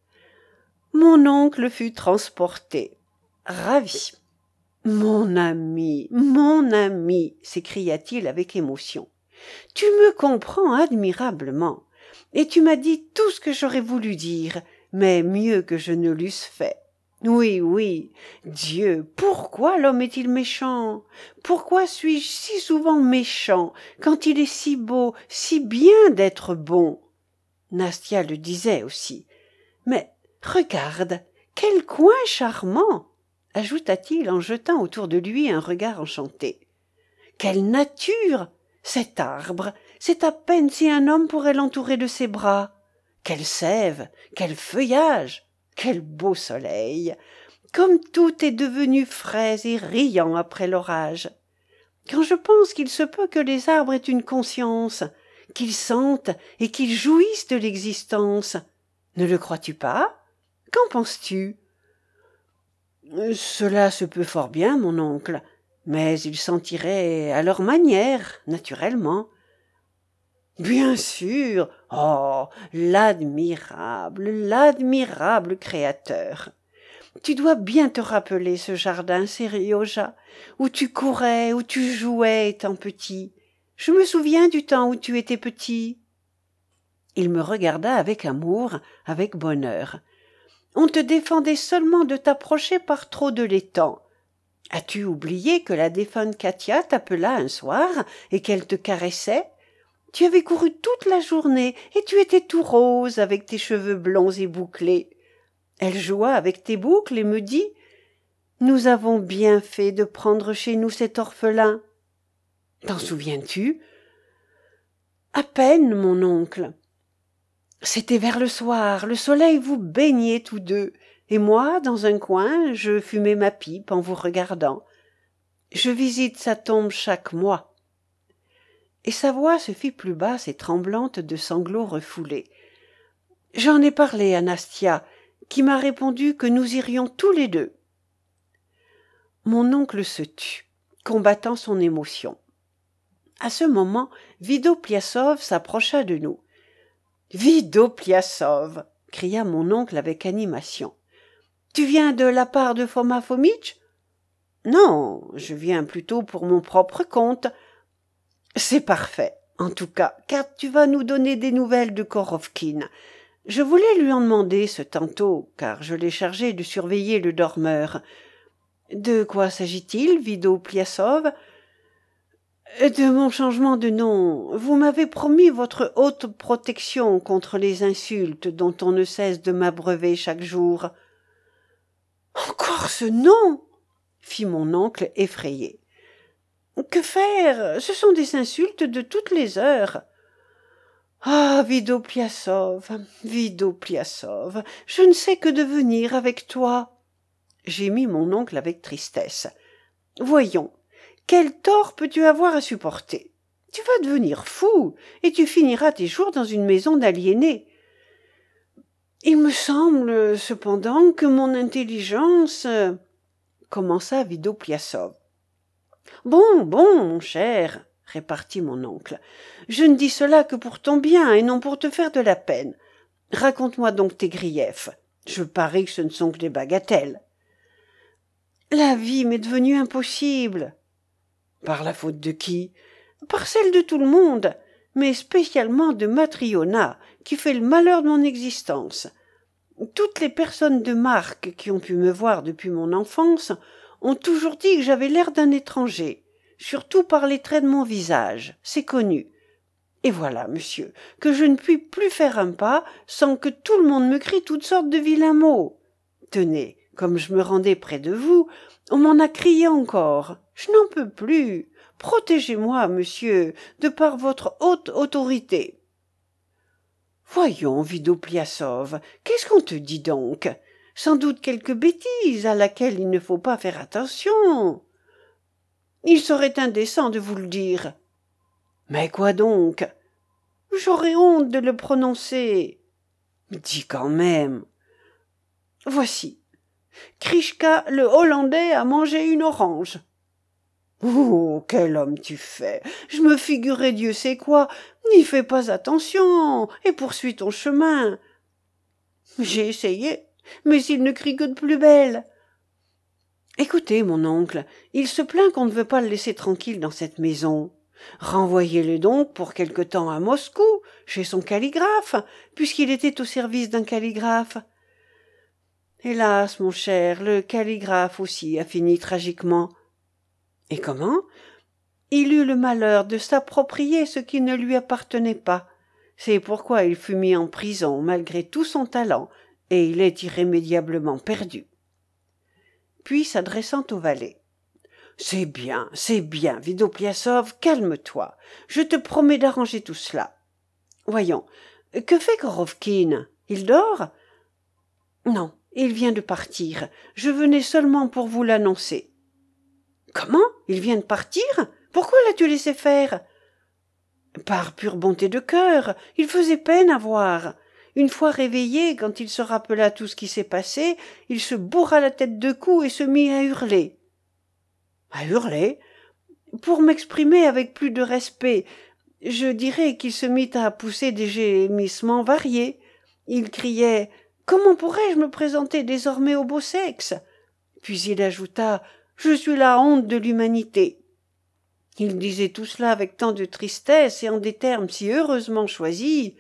Mon oncle fut transporté, ravi. Mon ami, mon ami, s'écria-t-il avec émotion. Tu me comprends admirablement, et tu m'as dit tout ce que j'aurais voulu dire, mais mieux que je ne l'eusse fait. Oui, oui, Dieu, pourquoi l'homme est-il méchant? Pourquoi suis-je si souvent méchant, quand il est si beau, si bien d'être bon? Nastia le disait aussi. Mais regarde, Quel coin charmant !» ajouta-t-il en jetant autour de lui un regard enchanté. « Quelle nature ! Cet arbre, c'est à peine si un homme pourrait l'entourer de ses bras. Quelle sève, quel feuillage, quel beau soleil ! Comme tout est devenu frais et riant après l'orage. Quand je pense qu'il se peut que les arbres aient une conscience, qu'ils sentent et qu'ils jouissent de l'existence. Ne le crois-tu pas? Qu'en penses-tu? » « Cela se peut fort bien, mon oncle, mais ils sentiraient à leur manière, naturellement. »« Bien sûr. Oh, l'admirable, l'admirable créateur. Tu dois bien te rappeler ce jardin, Seryozha, où tu courais, où tu jouais étant petit. Je me souviens du temps où tu étais petit. » Il me regarda avec amour, avec bonheur. « On te défendait seulement de t'approcher par trop de l'étang. As-tu oublié que la défunte Katia t'appela un soir et qu'elle te caressait? Tu avais couru toute la journée et tu étais tout rose avec tes cheveux blonds et bouclés. Elle joua avec tes boucles et me dit « Nous avons bien fait de prendre chez nous cet orphelin. » T'en souviens-tu? À peine, mon oncle. C'était vers le soir, le soleil vous baignait tous deux, et moi, dans un coin, je fumais ma pipe en vous regardant. Je visite sa tombe chaque mois. Et sa voix se fit plus basse et tremblante de sanglots refoulés. J'en ai parlé à Nastia, qui m'a répondu que nous irions tous les deux. Mon oncle se tut, combattant son émotion. À ce moment, Vido-Pliassov s'approcha de nous. « Vido-Pliassov !» cria mon oncle avec animation. « Tu viens de la part de Foma Fomitch ? » ?»« Non, je viens plutôt pour mon propre compte. »« C'est parfait, en tout cas, car tu vas nous donner des nouvelles de Korovkine. Je voulais lui en demander ce tantôt, car je l'ai chargé de surveiller le dormeur. De quoi s'agit-il, Vido-Pliassov ? » ?»« De mon changement de nom. Vous m'avez promis votre haute protection contre les insultes dont on ne cesse de m'abreuver chaque jour. »« Encore ce nom !» fit mon oncle effrayé. « Que faire? Ce sont des insultes de toutes les heures. »« Ah, Vido-Pliassov, Vido-Pliassov, je ne sais que devenir avec toi. » Gémit mon oncle avec tristesse. « Voyons. Quel tort peux-tu avoir à supporter? Tu vas devenir fou, et tu finiras tes jours dans une maison d'aliénés. Il me semble, cependant, que mon intelligence... » commença Vido-Pliassov. « Bon, bon, mon cher, » répartit mon oncle, « je ne dis cela que pour ton bien et non pour te faire de la peine. Raconte-moi donc tes griefs. Je parie que ce ne sont que des bagatelles. »« La vie m'est devenue impossible. » « Par la faute de qui? »« Par celle de tout le monde, mais spécialement de Matryona, qui fait le malheur de mon existence. Toutes les personnes de marque qui ont pu me voir depuis mon enfance ont toujours dit que j'avais l'air d'un étranger, surtout par les traits de mon visage, c'est connu. Et voilà, monsieur, que je ne puis plus faire un pas sans que tout le monde me crie toutes sortes de vilains mots. Tenez, comme je me rendais près de vous, on m'en a crié encore. Je n'en peux plus. Protégez-moi, monsieur, de par votre haute autorité. »« Voyons, Vido-Pliassov, qu'est-ce qu'on te dit donc? Sans doute quelque bêtise à laquelle il ne faut pas faire attention. Il serait indécent de vous le dire. »« Mais quoi donc? »« J'aurais honte de le prononcer. »« Dis quand même. »« Voici. Krischka, le Hollandais, a mangé une orange. »« Oh, quel homme tu fais! Je me figurais Dieu sait quoi. N'y fais pas attention et poursuis ton chemin. » J'ai essayé, mais il ne crie que de plus belle. Écoutez, mon oncle, il se plaint qu'on ne veut pas le laisser tranquille dans cette maison. Renvoyez-le donc pour quelque temps à Moscou, chez son calligraphe, puisqu'il était au service d'un calligraphe. Hélas, mon cher, le calligraphe aussi a fini tragiquement. Et comment? Il eut le malheur de s'approprier ce qui ne lui appartenait pas. C'est pourquoi il fut mis en prison malgré tout son talent, et il est irrémédiablement perdu. Puis, s'adressant au valet. « C'est bien, c'est bien, Vidopliassov, calme-toi. Je te promets d'arranger tout cela. Voyons, que fait Korovkine? Il dort? Non, il vient de partir. Je venais seulement pour vous l'annoncer. Comment? Il vient de partir? Pourquoi l'as-tu laissé faire? Par pure bonté de cœur, il faisait peine à voir. Une fois réveillé, quand il se rappela tout ce qui s'est passé, il se bourra la tête de coups et se mit à hurler. À hurler? Pour m'exprimer avec plus de respect, je dirais qu'il se mit à pousser des gémissements variés. Il criait « Comment pourrais-je me présenter désormais au beau sexe ?» Puis il ajouta « Je suis la honte de l'humanité ». Il disait tout cela avec tant de tristesse et en des termes si heureusement choisis.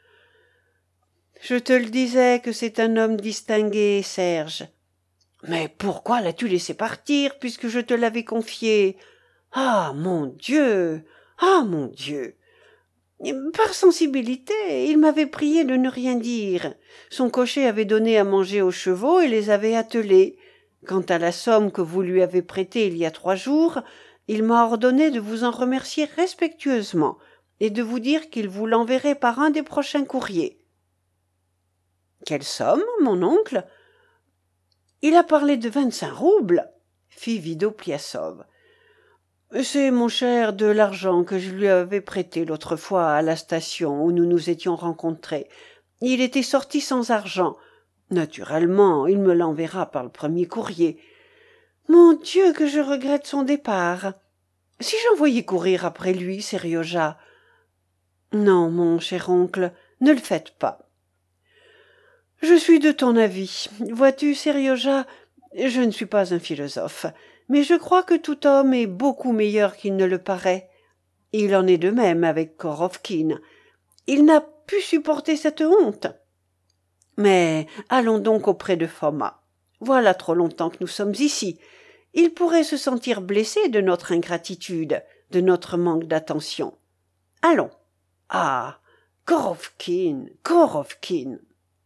Je te le disais que c'est un homme distingué, Serge. Mais pourquoi l'as-tu laissé partir puisque je te l'avais confié? Ah, mon Dieu! Ah, mon Dieu! Par sensibilité, il m'avait prié de ne rien dire. Son cocher avait donné à manger aux chevaux et les avait attelés. Quant à la somme que vous lui avez prêtée il y a trois jours, il m'a ordonné de vous en remercier respectueusement et de vous dire qu'il vous l'enverrait par un des prochains courriers. Quelle somme, mon oncle? Il a parlé de vingt-cinq roubles, fit Vidopliassov. C'est, mon cher, de l'argent que je lui avais prêté l'autre fois à la station où nous nous étions rencontrés. Il était sorti sans argent. Naturellement, il me l'enverra par le premier courrier. Mon Dieu, que je regrette son départ. Si j'envoyais courir après lui, Serioja. Non, mon cher oncle, ne le faites pas. Je suis de ton avis. Vois-tu, Serioja, je ne suis pas un philosophe, mais je crois que tout homme est beaucoup meilleur qu'il ne le paraît. Il en est de même avec Korovkine. Il n'a pu supporter cette honte. Mais allons donc auprès de Foma. Voilà trop longtemps que nous sommes ici. Il pourrait se sentir blessé de notre ingratitude, de notre manque d'attention. Allons. Ah, Korovkine, Korovkine.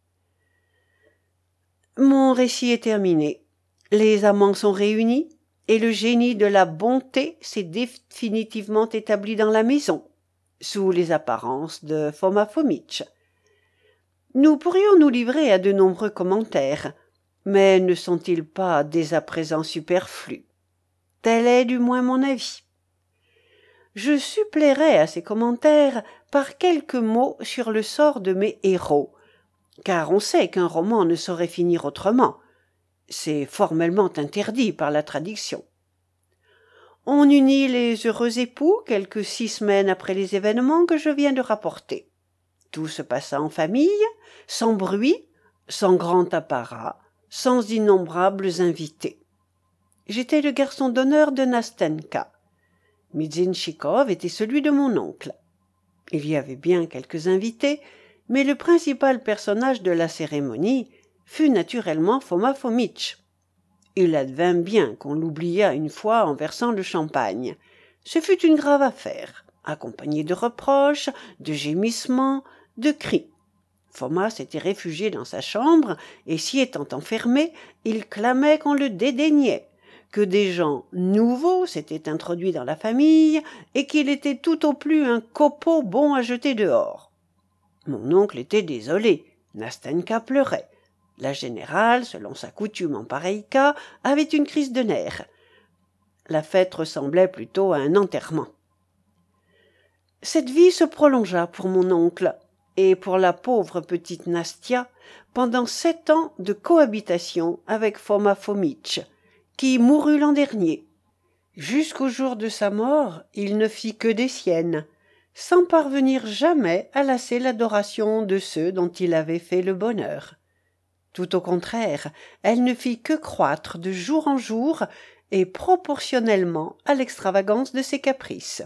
Mon récit est terminé. Les amants sont réunis et le génie de la bonté s'est définitivement établi dans la maison, sous les apparences de Foma Fomitch. Nous pourrions nous livrer à de nombreux commentaires, mais ne sont-ils pas dès à présent superflus? Tel est du moins mon avis. Je suppléerai à ces commentaires par quelques mots sur le sort de mes héros, car on sait qu'un roman ne saurait finir autrement. C'est formellement interdit par la tradition. On unit les heureux époux quelques six semaines après les événements que je viens de rapporter. Tout se passa en famille, sans bruit, sans grand apparat, sans innombrables invités. J'étais le garçon d'honneur de Nastenka. Midzinchikov était celui de mon oncle. Il y avait bien quelques invités, mais le principal personnage de la cérémonie fut naturellement Foma Fomitch. Il advint bien qu'on l'oublia une fois en versant le champagne. Ce fut une grave affaire, accompagnée de reproches, de gémissements, de cris. Foma s'était réfugié dans sa chambre, et s'y étant enfermé, il clamait qu'on le dédaignait, que des gens nouveaux s'étaient introduits dans la famille, et qu'il était tout au plus un copeau bon à jeter dehors. Mon oncle était désolé, Nastenka pleurait. La générale, selon sa coutume en pareil cas, avait une crise de nerfs. La fête ressemblait plutôt à un enterrement. Cette vie se prolongea pour mon oncle, et pour la pauvre petite Nastia, pendant sept ans de cohabitation avec Foma Fomitch, qui mourut l'an dernier. Jusqu'au jour de sa mort, il ne fit que des siennes, sans parvenir jamais à lasser l'adoration de ceux dont il avait fait le bonheur. Tout au contraire, elle ne fit que croître de jour en jour et proportionnellement à l'extravagance de ses caprices.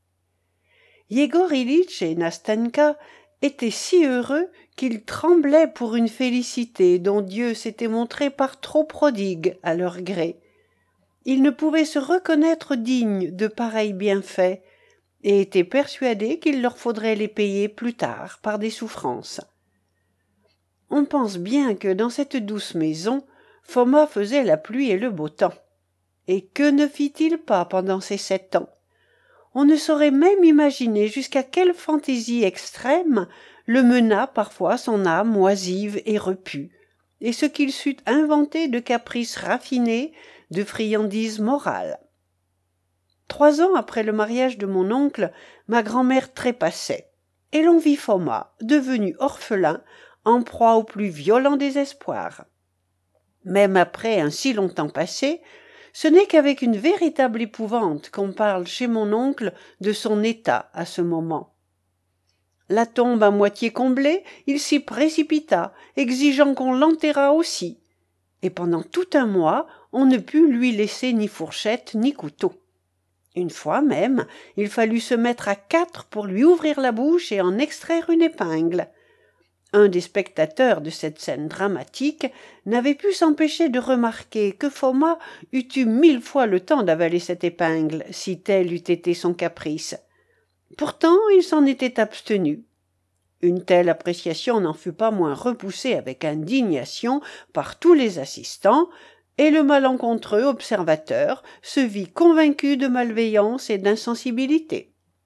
Yegor Ilitch et Nastenka étaient si heureux qu'ils tremblaient pour une félicité dont Dieu s'était montré par trop prodigue à leur gré. Ils ne pouvaient se reconnaître dignes de pareils bienfaits et étaient persuadés qu'il leur faudrait les payer plus tard par des souffrances. On pense bien que dans cette douce maison, Foma faisait la pluie et le beau temps. Et que ne fit-il pas pendant ces sept ans? On ne saurait même imaginer jusqu'à quelle fantaisie extrême le mena parfois son âme oisive et repue, et ce qu'il sut inventer de caprices raffinés, de friandises morales. Trois ans après le mariage de mon oncle, ma grand-mère trépassait, et l'on vit Foma, devenu orphelin, en proie au plus violent désespoir. Même après un si longtemps passé, ce n'est qu'avec une véritable épouvante qu'on parle chez mon oncle de son état à ce moment. La tombe à moitié comblée, il s'y précipita, exigeant qu'on l'enterrât aussi, et pendant tout un mois, on ne put lui laisser ni fourchette ni couteau. Une fois même, il fallut se mettre à quatre pour lui ouvrir la bouche et en extraire une épingle. Un des spectateurs de cette scène dramatique n'avait pu s'empêcher de remarquer que Foma eût eu mille fois le temps d'avaler cette épingle, si tel eût été son caprice. Pourtant, il s'en était abstenu. Une telle appréciation n'en fut pas moins repoussée avec indignation par tous les assistants, et le malencontreux observateur se vit convaincu de malveillance et d'insensibilité.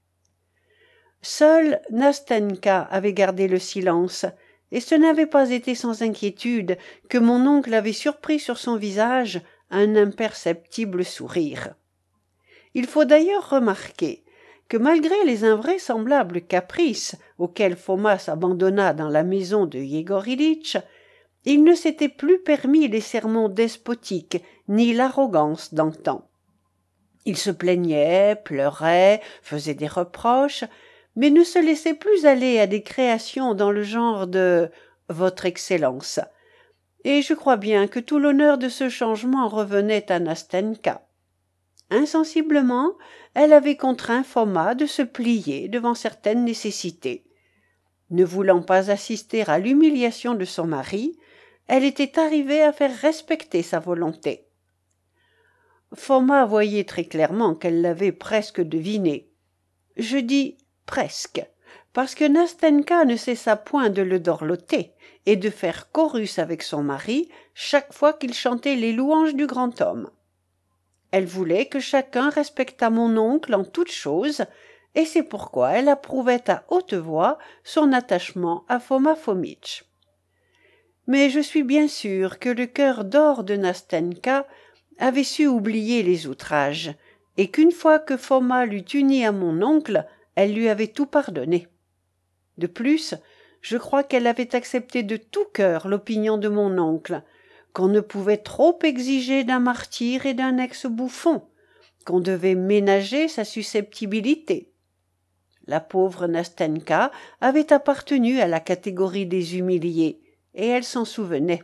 Seul Nastenka avait gardé le silence, et ce n'avait pas été sans inquiétude que mon oncle avait surpris sur son visage un imperceptible sourire. Il faut d'ailleurs remarquer que malgré les invraisemblables caprices auxquels Foma s'abandonna dans la maison de Yegor Ilitch, il ne s'était plus permis les sermons despotiques ni l'arrogance d'antan. Il se plaignait, pleurait, faisait des reproches, mais ne se laissait plus aller à des créations dans le genre de « Votre Excellence », et je crois bien que tout l'honneur de ce changement revenait à Nastenka. Insensiblement, elle avait contraint Foma de se plier devant certaines nécessités. Ne voulant pas assister à l'humiliation de son mari, elle était arrivée à faire respecter sa volonté. Foma voyait très clairement qu'elle l'avait presque deviné. Je dis presque, parce que Nastenka ne cessa point de le dorloter et de faire chorus avec son mari chaque fois qu'il chantait les louanges du grand homme. Elle voulait que chacun respectât mon oncle en toutes choses, et c'est pourquoi elle approuvait à haute voix son attachement à Foma Fomitch. Mais je suis bien sûre que le cœur d'or de Nastenka avait su oublier les outrages, et qu'une fois que Foma l'eut unie à mon oncle, elle lui avait tout pardonné. De plus, je crois qu'elle avait accepté de tout cœur l'opinion de mon oncle, qu'on ne pouvait trop exiger d'un martyr et d'un ex-bouffon, qu'on devait ménager sa susceptibilité. La pauvre Nastenka avait appartenu à la catégorie des humiliés, et elle s'en souvenait.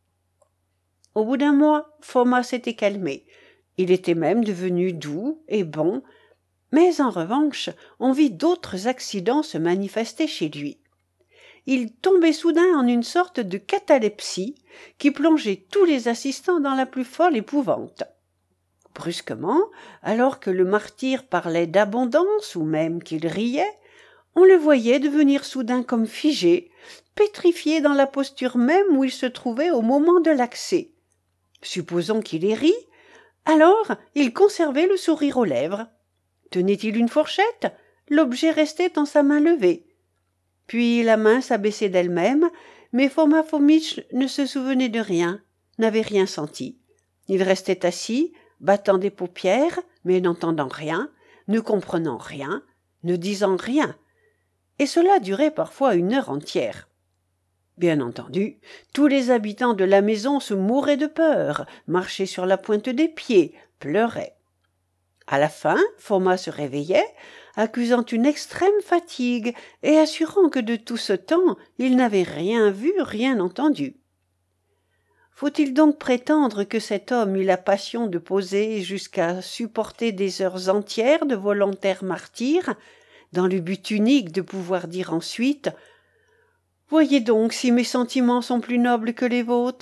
Au bout d'un mois, Foma s'était calmé. Il était même devenu doux et bon, mais en revanche, on vit d'autres accidents se manifester chez lui. Il tombait soudain en une sorte de catalepsie qui plongeait tous les assistants dans la plus folle épouvante. Brusquement, alors que le martyr parlait d'abondance ou même qu'il riait, on le voyait devenir soudain comme figé, pétrifié dans la posture même où il se trouvait au moment de l'accès. Supposons qu'il ait ri, alors il conservait le sourire aux lèvres. Tenait-il une fourchette? L'objet restait en sa main levée. Puis la main s'abaissait d'elle-même, mais Foma Fomitch ne se souvenait de rien, n'avait rien senti. Il restait assis, battant des paupières, mais n'entendant rien, ne comprenant rien, ne disant rien. Et cela durait parfois une heure entière. Bien entendu, tous les habitants de la maison se mouraient de peur, marchaient sur la pointe des pieds, pleuraient. À la fin, Foma se réveillait, accusant une extrême fatigue et assurant que de tout ce temps, il n'avait rien vu, rien entendu. Faut-il donc prétendre que cet homme eut la passion de poser jusqu'à supporter des heures entières de volontaires martyrs, dans le but unique de pouvoir dire ensuite « Voyez donc si mes sentiments sont plus nobles que les vôtres ».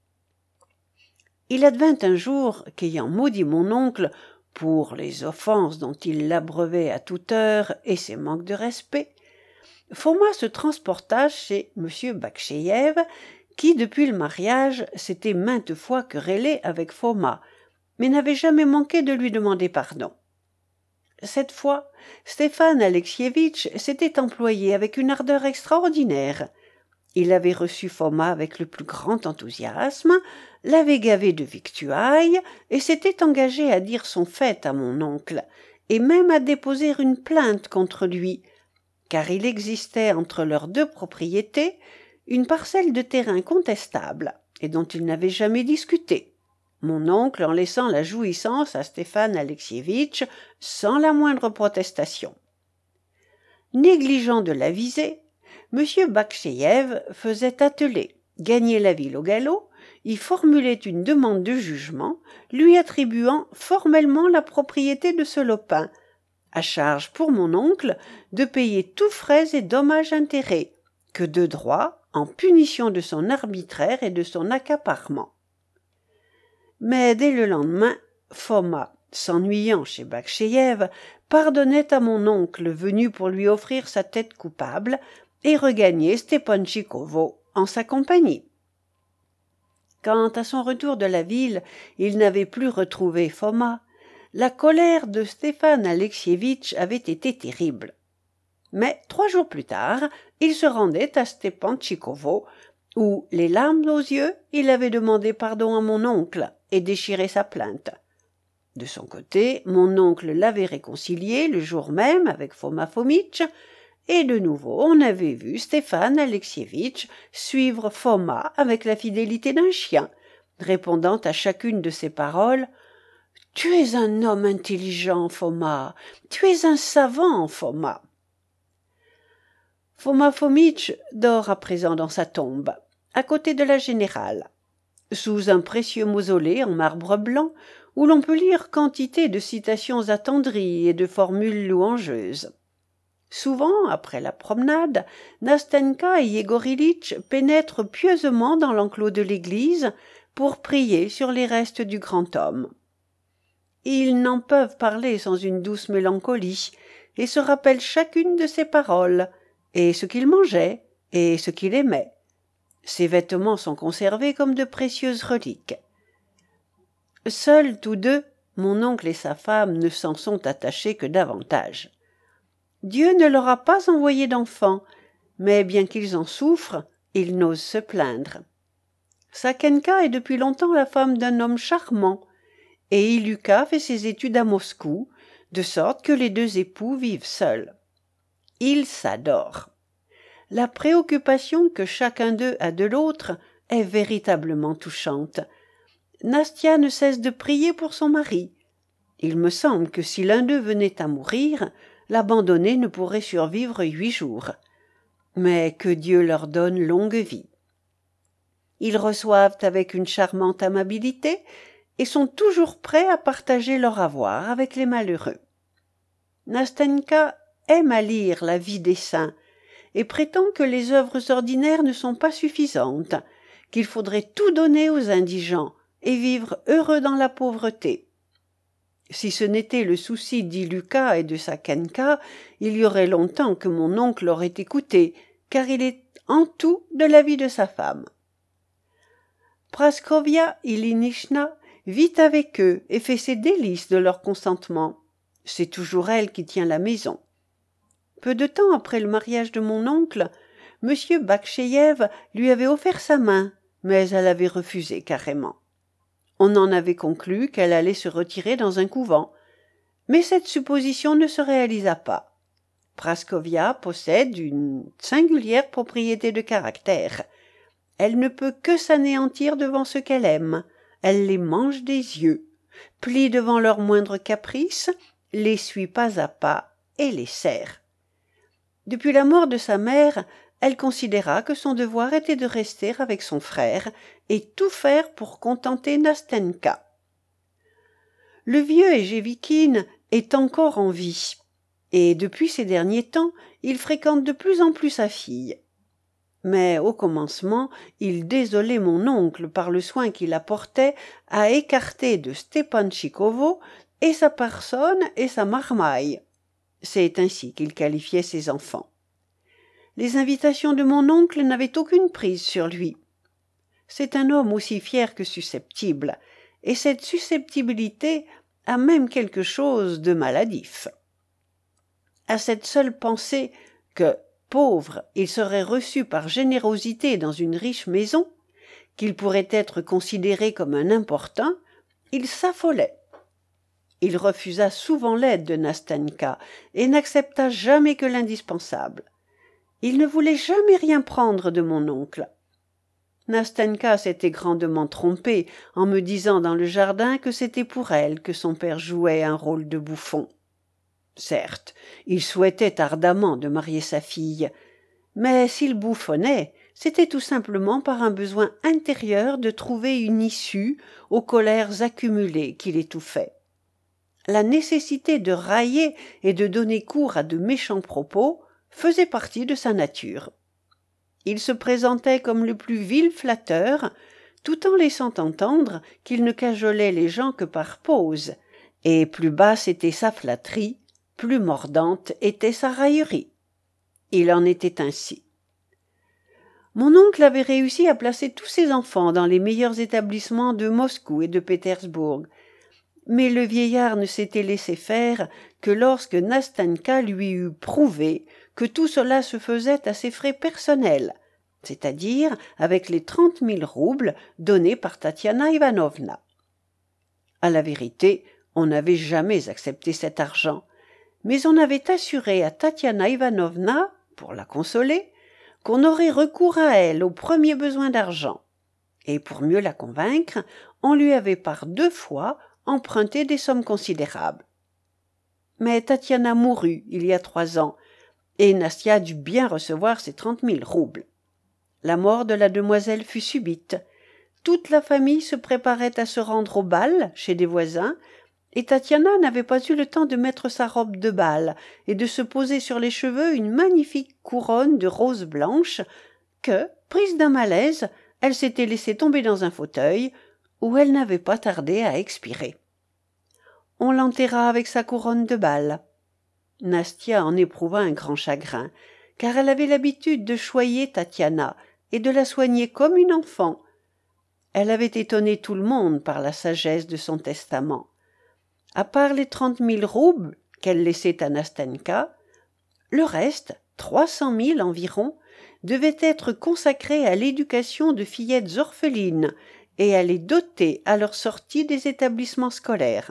Il advint un jour qu'ayant maudit mon oncle pour les offenses dont il l'abreuvait à toute heure et ses manques de respect, Foma se transporta chez M. Bakcheïev, qui, depuis le mariage, s'était maintes fois querellé avec Foma, mais n'avait jamais manqué de lui demander pardon. Cette fois, Stéphane Alexievitch s'était employé avec une ardeur extraordinaire. Il avait reçu Foma avec le plus grand enthousiasme, l'avait gavé de victuailles et s'était engagé à dire son fait à mon oncle, et même à déposer une plainte contre lui, car il existait entre leurs deux propriétés une parcelle de terrain contestable et dont ils n'avaient jamais discuté, mon oncle en laissant la jouissance à Stéphane Alexievitch sans la moindre protestation. Négligent de l'aviser, M. Bakcheïev faisait atteler, gagner la ville au galop, y formulait une demande de jugement, lui attribuant formellement la propriété de ce lopin, à charge pour mon oncle de payer tous frais et dommages-intérêts, que de droit, en punition de son arbitraire et de son accaparement. Mais dès le lendemain, Foma, s'ennuyant chez Bakcheïev, pardonnait à mon oncle venu pour lui offrir sa tête coupable et regagnait Stepanchikovo en sa compagnie. Quand, à son retour de la ville, il n'avait plus retrouvé Foma, la colère de Stéphane Alexievitch avait été terrible. Mais trois jours plus tard, il se rendait à Stepanchikovo, où, les larmes aux yeux, il avait demandé pardon à mon oncle et déchiré sa plainte. De son côté, mon oncle l'avait réconcilié le jour même avec Foma Fomitch, et de nouveau on avait vu Stéphane Alexievitch suivre Foma avec la fidélité d'un chien, répondant à chacune de ses paroles « Tu es un homme intelligent, Foma, tu es un savant, Foma ». Foma Fomitch dort à présent dans sa tombe, à côté de la générale, sous un précieux mausolée en marbre blanc, où l'on peut lire quantité de citations attendries et de formules louangeuses. Souvent, après la promenade, Nastenka et Yegor Ilitch pénètrent pieusement dans l'enclos de l'église pour prier sur les restes du grand homme. Ils n'en peuvent parler sans une douce mélancolie, et se rappellent chacune de ses paroles, et ce qu'il mangeait, et ce qu'il aimait. Ses vêtements sont conservés comme de précieuses reliques. Seuls tous deux, mon oncle et sa femme, ne s'en sont attachés que davantage. Dieu ne leur a pas envoyé d'enfants, mais bien qu'ils en souffrent, ils n'osent se plaindre. Sakenka est depuis longtemps la femme d'un homme charmant, et Iluka fait ses études à Moscou, de sorte que les deux époux vivent seuls. Ils s'adorent. La préoccupation que chacun d'eux a de l'autre est véritablement touchante. Nastia ne cesse de prier pour son mari. Il me semble que si l'un d'eux venait à mourir, l'abandonné ne pourrait survivre huit jours. Mais que Dieu leur donne longue vie. Ils reçoivent avec une charmante amabilité et sont toujours prêts à partager leur avoir avec les malheureux. Nastenka aime à lire la vie des saints et prétend que les œuvres ordinaires ne sont pas suffisantes, qu'il faudrait tout donner aux indigents et vivre heureux dans la pauvreté. Si ce n'était le souci d'Iluka et de Sakenka, il y aurait longtemps que mon oncle aurait écouté, car il est en tout de l'avis de sa femme. Praskovia Ilinitchna vit avec eux et fait ses délices de leur consentement. C'est toujours elle qui tient la maison. Peu de temps après le mariage de mon oncle, M. Bakcheïev lui avait offert sa main, mais elle avait refusé carrément. On en avait conclu qu'elle allait se retirer dans un couvent, mais cette supposition ne se réalisa pas. Praskovia possède une singulière propriété de caractère. Elle ne peut que s'anéantir devant ce qu'elle aime, elle les mange des yeux, plie devant leurs moindres caprices, les suit pas à pas et les serre. Depuis la mort de sa mère, elle considéra que son devoir était de rester avec son frère et tout faire pour contenter Nastenka. Le vieux Egevikine est encore en vie, et depuis ces derniers temps, il fréquente de plus en plus sa fille. Mais au commencement, il désolait mon oncle par le soin qu'il apportait à écarter de Stepanchikovo et sa personne et sa marmaille. C'est ainsi qu'il qualifiait ses enfants. les invitations de mon oncle n'avaient aucune prise sur lui. C'est un homme aussi fier que susceptible, et cette susceptibilité a même quelque chose de maladif. À cette seule pensée que, pauvre, il serait reçu par générosité dans une riche maison, qu'il pourrait être considéré comme un importun, il s'affolait. Il refusa souvent l'aide de Nastenka et n'accepta jamais que l'indispensable. Il ne voulait jamais rien prendre de mon oncle. Nastenka s'était grandement trompée en me disant dans le jardin que c'était pour elle que son père jouait un rôle de bouffon. Certes, il souhaitait ardemment de marier sa fille, mais s'il bouffonnait, c'était tout simplement par un besoin intérieur de trouver une issue aux colères accumulées qui l'étouffaient. La nécessité de railler et de donner cours à de méchants propos faisait partie de sa nature. Il se présentait comme le plus vil flatteur, tout en laissant entendre qu'il ne cajolait les gens que par pose, et plus basse était sa flatterie, plus mordante était sa raillerie. Il en était ainsi. Mon oncle avait réussi à placer tous ses enfants dans les meilleurs établissements de Moscou et de Pétersbourg, mais le vieillard ne s'était laissé faire que lorsque Nastenka lui eut prouvé que tout cela se faisait à ses frais personnels, c'est-à-dire avec les trente mille roubles donnés par Tatiana Ivanovna. À la vérité, on n'avait jamais accepté cet argent, mais on avait assuré à Tatiana Ivanovna, pour la consoler, qu'on aurait recours à elle au premier besoin d'argent, et pour mieux la convaincre, on lui avait par deux fois emprunté des sommes considérables. Mais Tatiana mourut il y a trois ans, et Nastia dut bien recevoir ses trente mille roubles. La mort de la demoiselle fut subite. Toute la famille se préparait à se rendre au bal chez des voisins, et Tatiana n'avait pas eu le temps de mettre sa robe de bal et de se poser sur les cheveux une magnifique couronne de roses blanches que, prise d'un malaise, elle s'était laissée tomber dans un fauteuil où elle n'avait pas tardé à expirer. On l'enterra avec sa couronne de bal. Nastia en éprouva un grand chagrin, car elle avait l'habitude de choyer Tatiana et de la soigner comme une enfant. Elle avait étonné tout le monde par la sagesse de son testament. À part les trente mille roubles qu'elle laissait à Nastenka, le reste, trois cent mille environ, devait être consacré à l'éducation de fillettes orphelines et à les doter à leur sortie des établissements scolaires.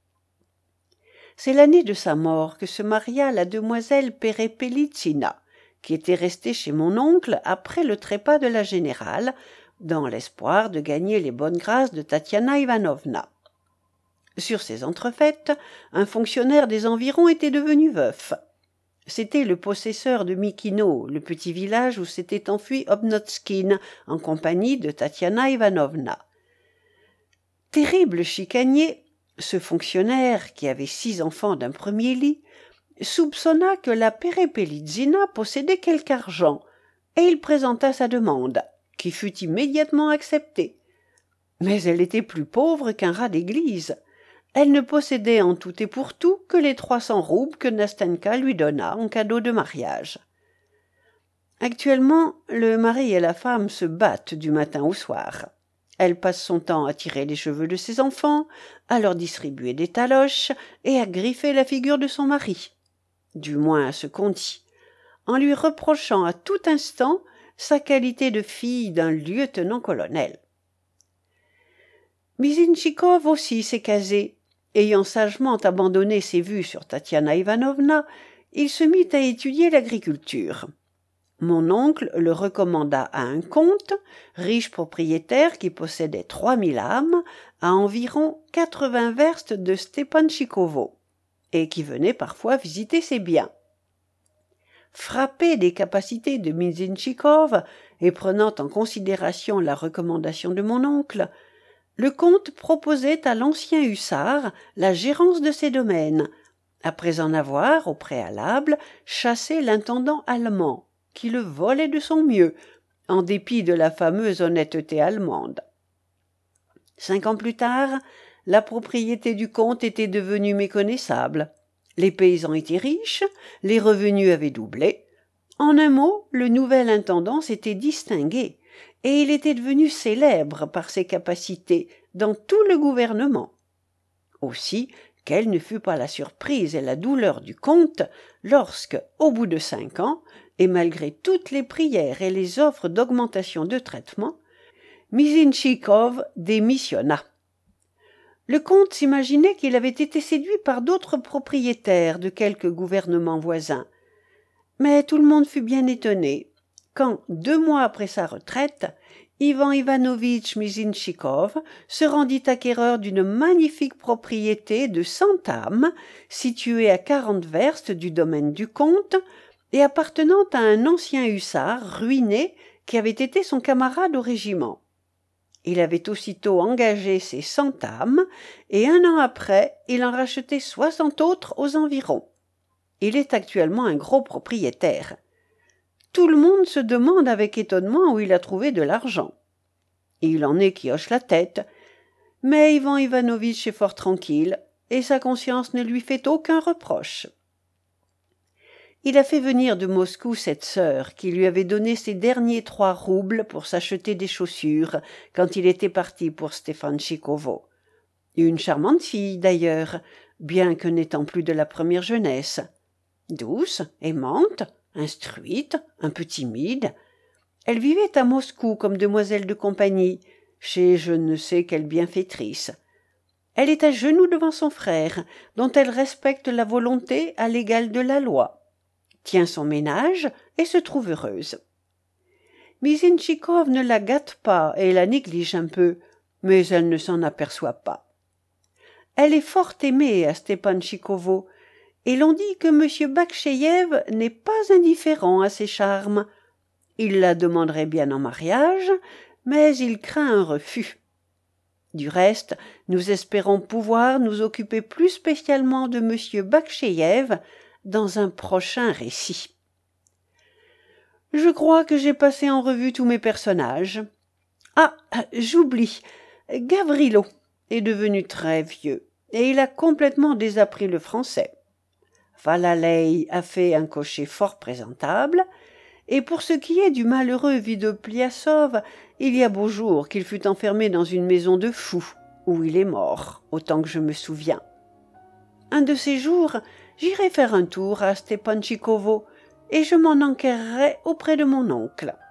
C'est l'année de sa mort que se maria la demoiselle Perepelitsina, qui était restée chez mon oncle après le trépas de la générale, dans l'espoir de gagner les bonnes grâces de Tatiana Ivanovna. Sur ces entrefaites, un fonctionnaire des environs était devenu veuf. C'était le possesseur de Mikino, le petit village où s'était enfui Obnotskine en compagnie de Tatiana Ivanovna. Terrible chicanier, ce fonctionnaire, qui avait six enfants d'un premier lit, soupçonna que la Perepelitsina possédait quelque argent, et il présenta sa demande, qui fut immédiatement acceptée. Mais elle était plus pauvre qu'un rat d'église. Elle ne possédait en tout et pour tout que les trois cents roubles que Nastenka lui donna en cadeau de mariage. Actuellement, le mari et la femme se battent du matin au soir. Elle passe son temps à tirer les cheveux de ses enfants, à leur distribuer des taloches et à griffer la figure de son mari, du moins à ce qu'on dit, en lui reprochant à tout instant sa qualité de fille d'un lieutenant-colonel. Mizinchikov aussi s'est casé. Ayant sagement abandonné ses vues sur Tatiana Ivanovna, il se mit à étudier l'agriculture. Mon oncle le recommanda à un comte, riche propriétaire qui possédait trois mille âmes, à environ quatre-vingts verstes de Stepanchikovo, et qui venait parfois visiter ses biens. Frappé des capacités de Mizinchikov et prenant en considération la recommandation de mon oncle, le comte proposait à l'ancien hussard la gérance de ses domaines, après en avoir, au préalable, chassé l'intendant allemand, qui le volait de son mieux, en dépit de la fameuse honnêteté allemande. Cinq ans plus tard, la propriété du comte était devenue méconnaissable. Les paysans étaient riches, les revenus avaient doublé, En un mot, le nouvel intendant s'était distingué, et il était devenu célèbre par ses capacités dans tout le gouvernement. Aussi, quelle ne fut pas la surprise et la douleur du comte lorsque, au bout de cinq ans, et malgré toutes les prières et les offres d'augmentation de traitement, Mizintchikov démissionna. Le comte s'imaginait qu'il avait été séduit par d'autres propriétaires de quelques gouvernements voisins. Mais tout le monde fut bien étonné quand, deux mois après sa retraite, Ivan Ivanovitch Mizintchikov se rendit acquéreur d'une magnifique propriété de cent âmes située à quarante verstes du domaine du comte et appartenant à un ancien hussard ruiné qui avait été son camarade au régiment. Il avait aussitôt engagé ces cent âmes et un an après, il en rachetait soixante autres aux environs. Il est actuellement un gros propriétaire. Tout le monde se demande avec étonnement où il a trouvé de l'argent. Il en est qui hoche la tête, mais Ivan Ivanovitch est fort tranquille et sa conscience ne lui fait aucun reproche. Il a fait venir de Moscou cette sœur qui lui avait donné ses derniers trois roubles pour s'acheter des chaussures quand il était parti pour Stefanchikovo. Une charmante fille d'ailleurs, bien que n'étant plus de la première jeunesse. Douce, aimante, instruite, un peu timide. Elle vivait à Moscou comme demoiselle de compagnie, chez je ne sais quelle bienfaitrice. Elle est à genoux devant son frère, dont elle respecte la volonté à l'égal de la loi, tient son ménage et se trouve heureuse. Mizintchikov ne la gâte pas et la néglige un peu, mais elle ne s'en aperçoit pas. Elle est fort aimée à Stepanchikovo, et l'on dit que M. Bakcheyev n'est pas indifférent à ses charmes. Il la demanderait bien en mariage, mais il craint un refus. Du reste, nous espérons pouvoir nous occuper plus spécialement de M. Bakcheyev dans un prochain récit. Je crois que j'ai passé en revue tous mes personnages. Ah, j'oublie, Gavrilo est devenu très vieux, et il a complètement désappris le français. Valalei a fait un cocher fort présentable, et pour ce qui est du malheureux Vidopliassov, il y a beau jour qu'il fut enfermé dans une maison de fous, où il est mort, autant que je me souviens. Un de ces jours, j'irai faire un tour à Stepanchikovo, et je m'en enquérerai auprès de mon oncle.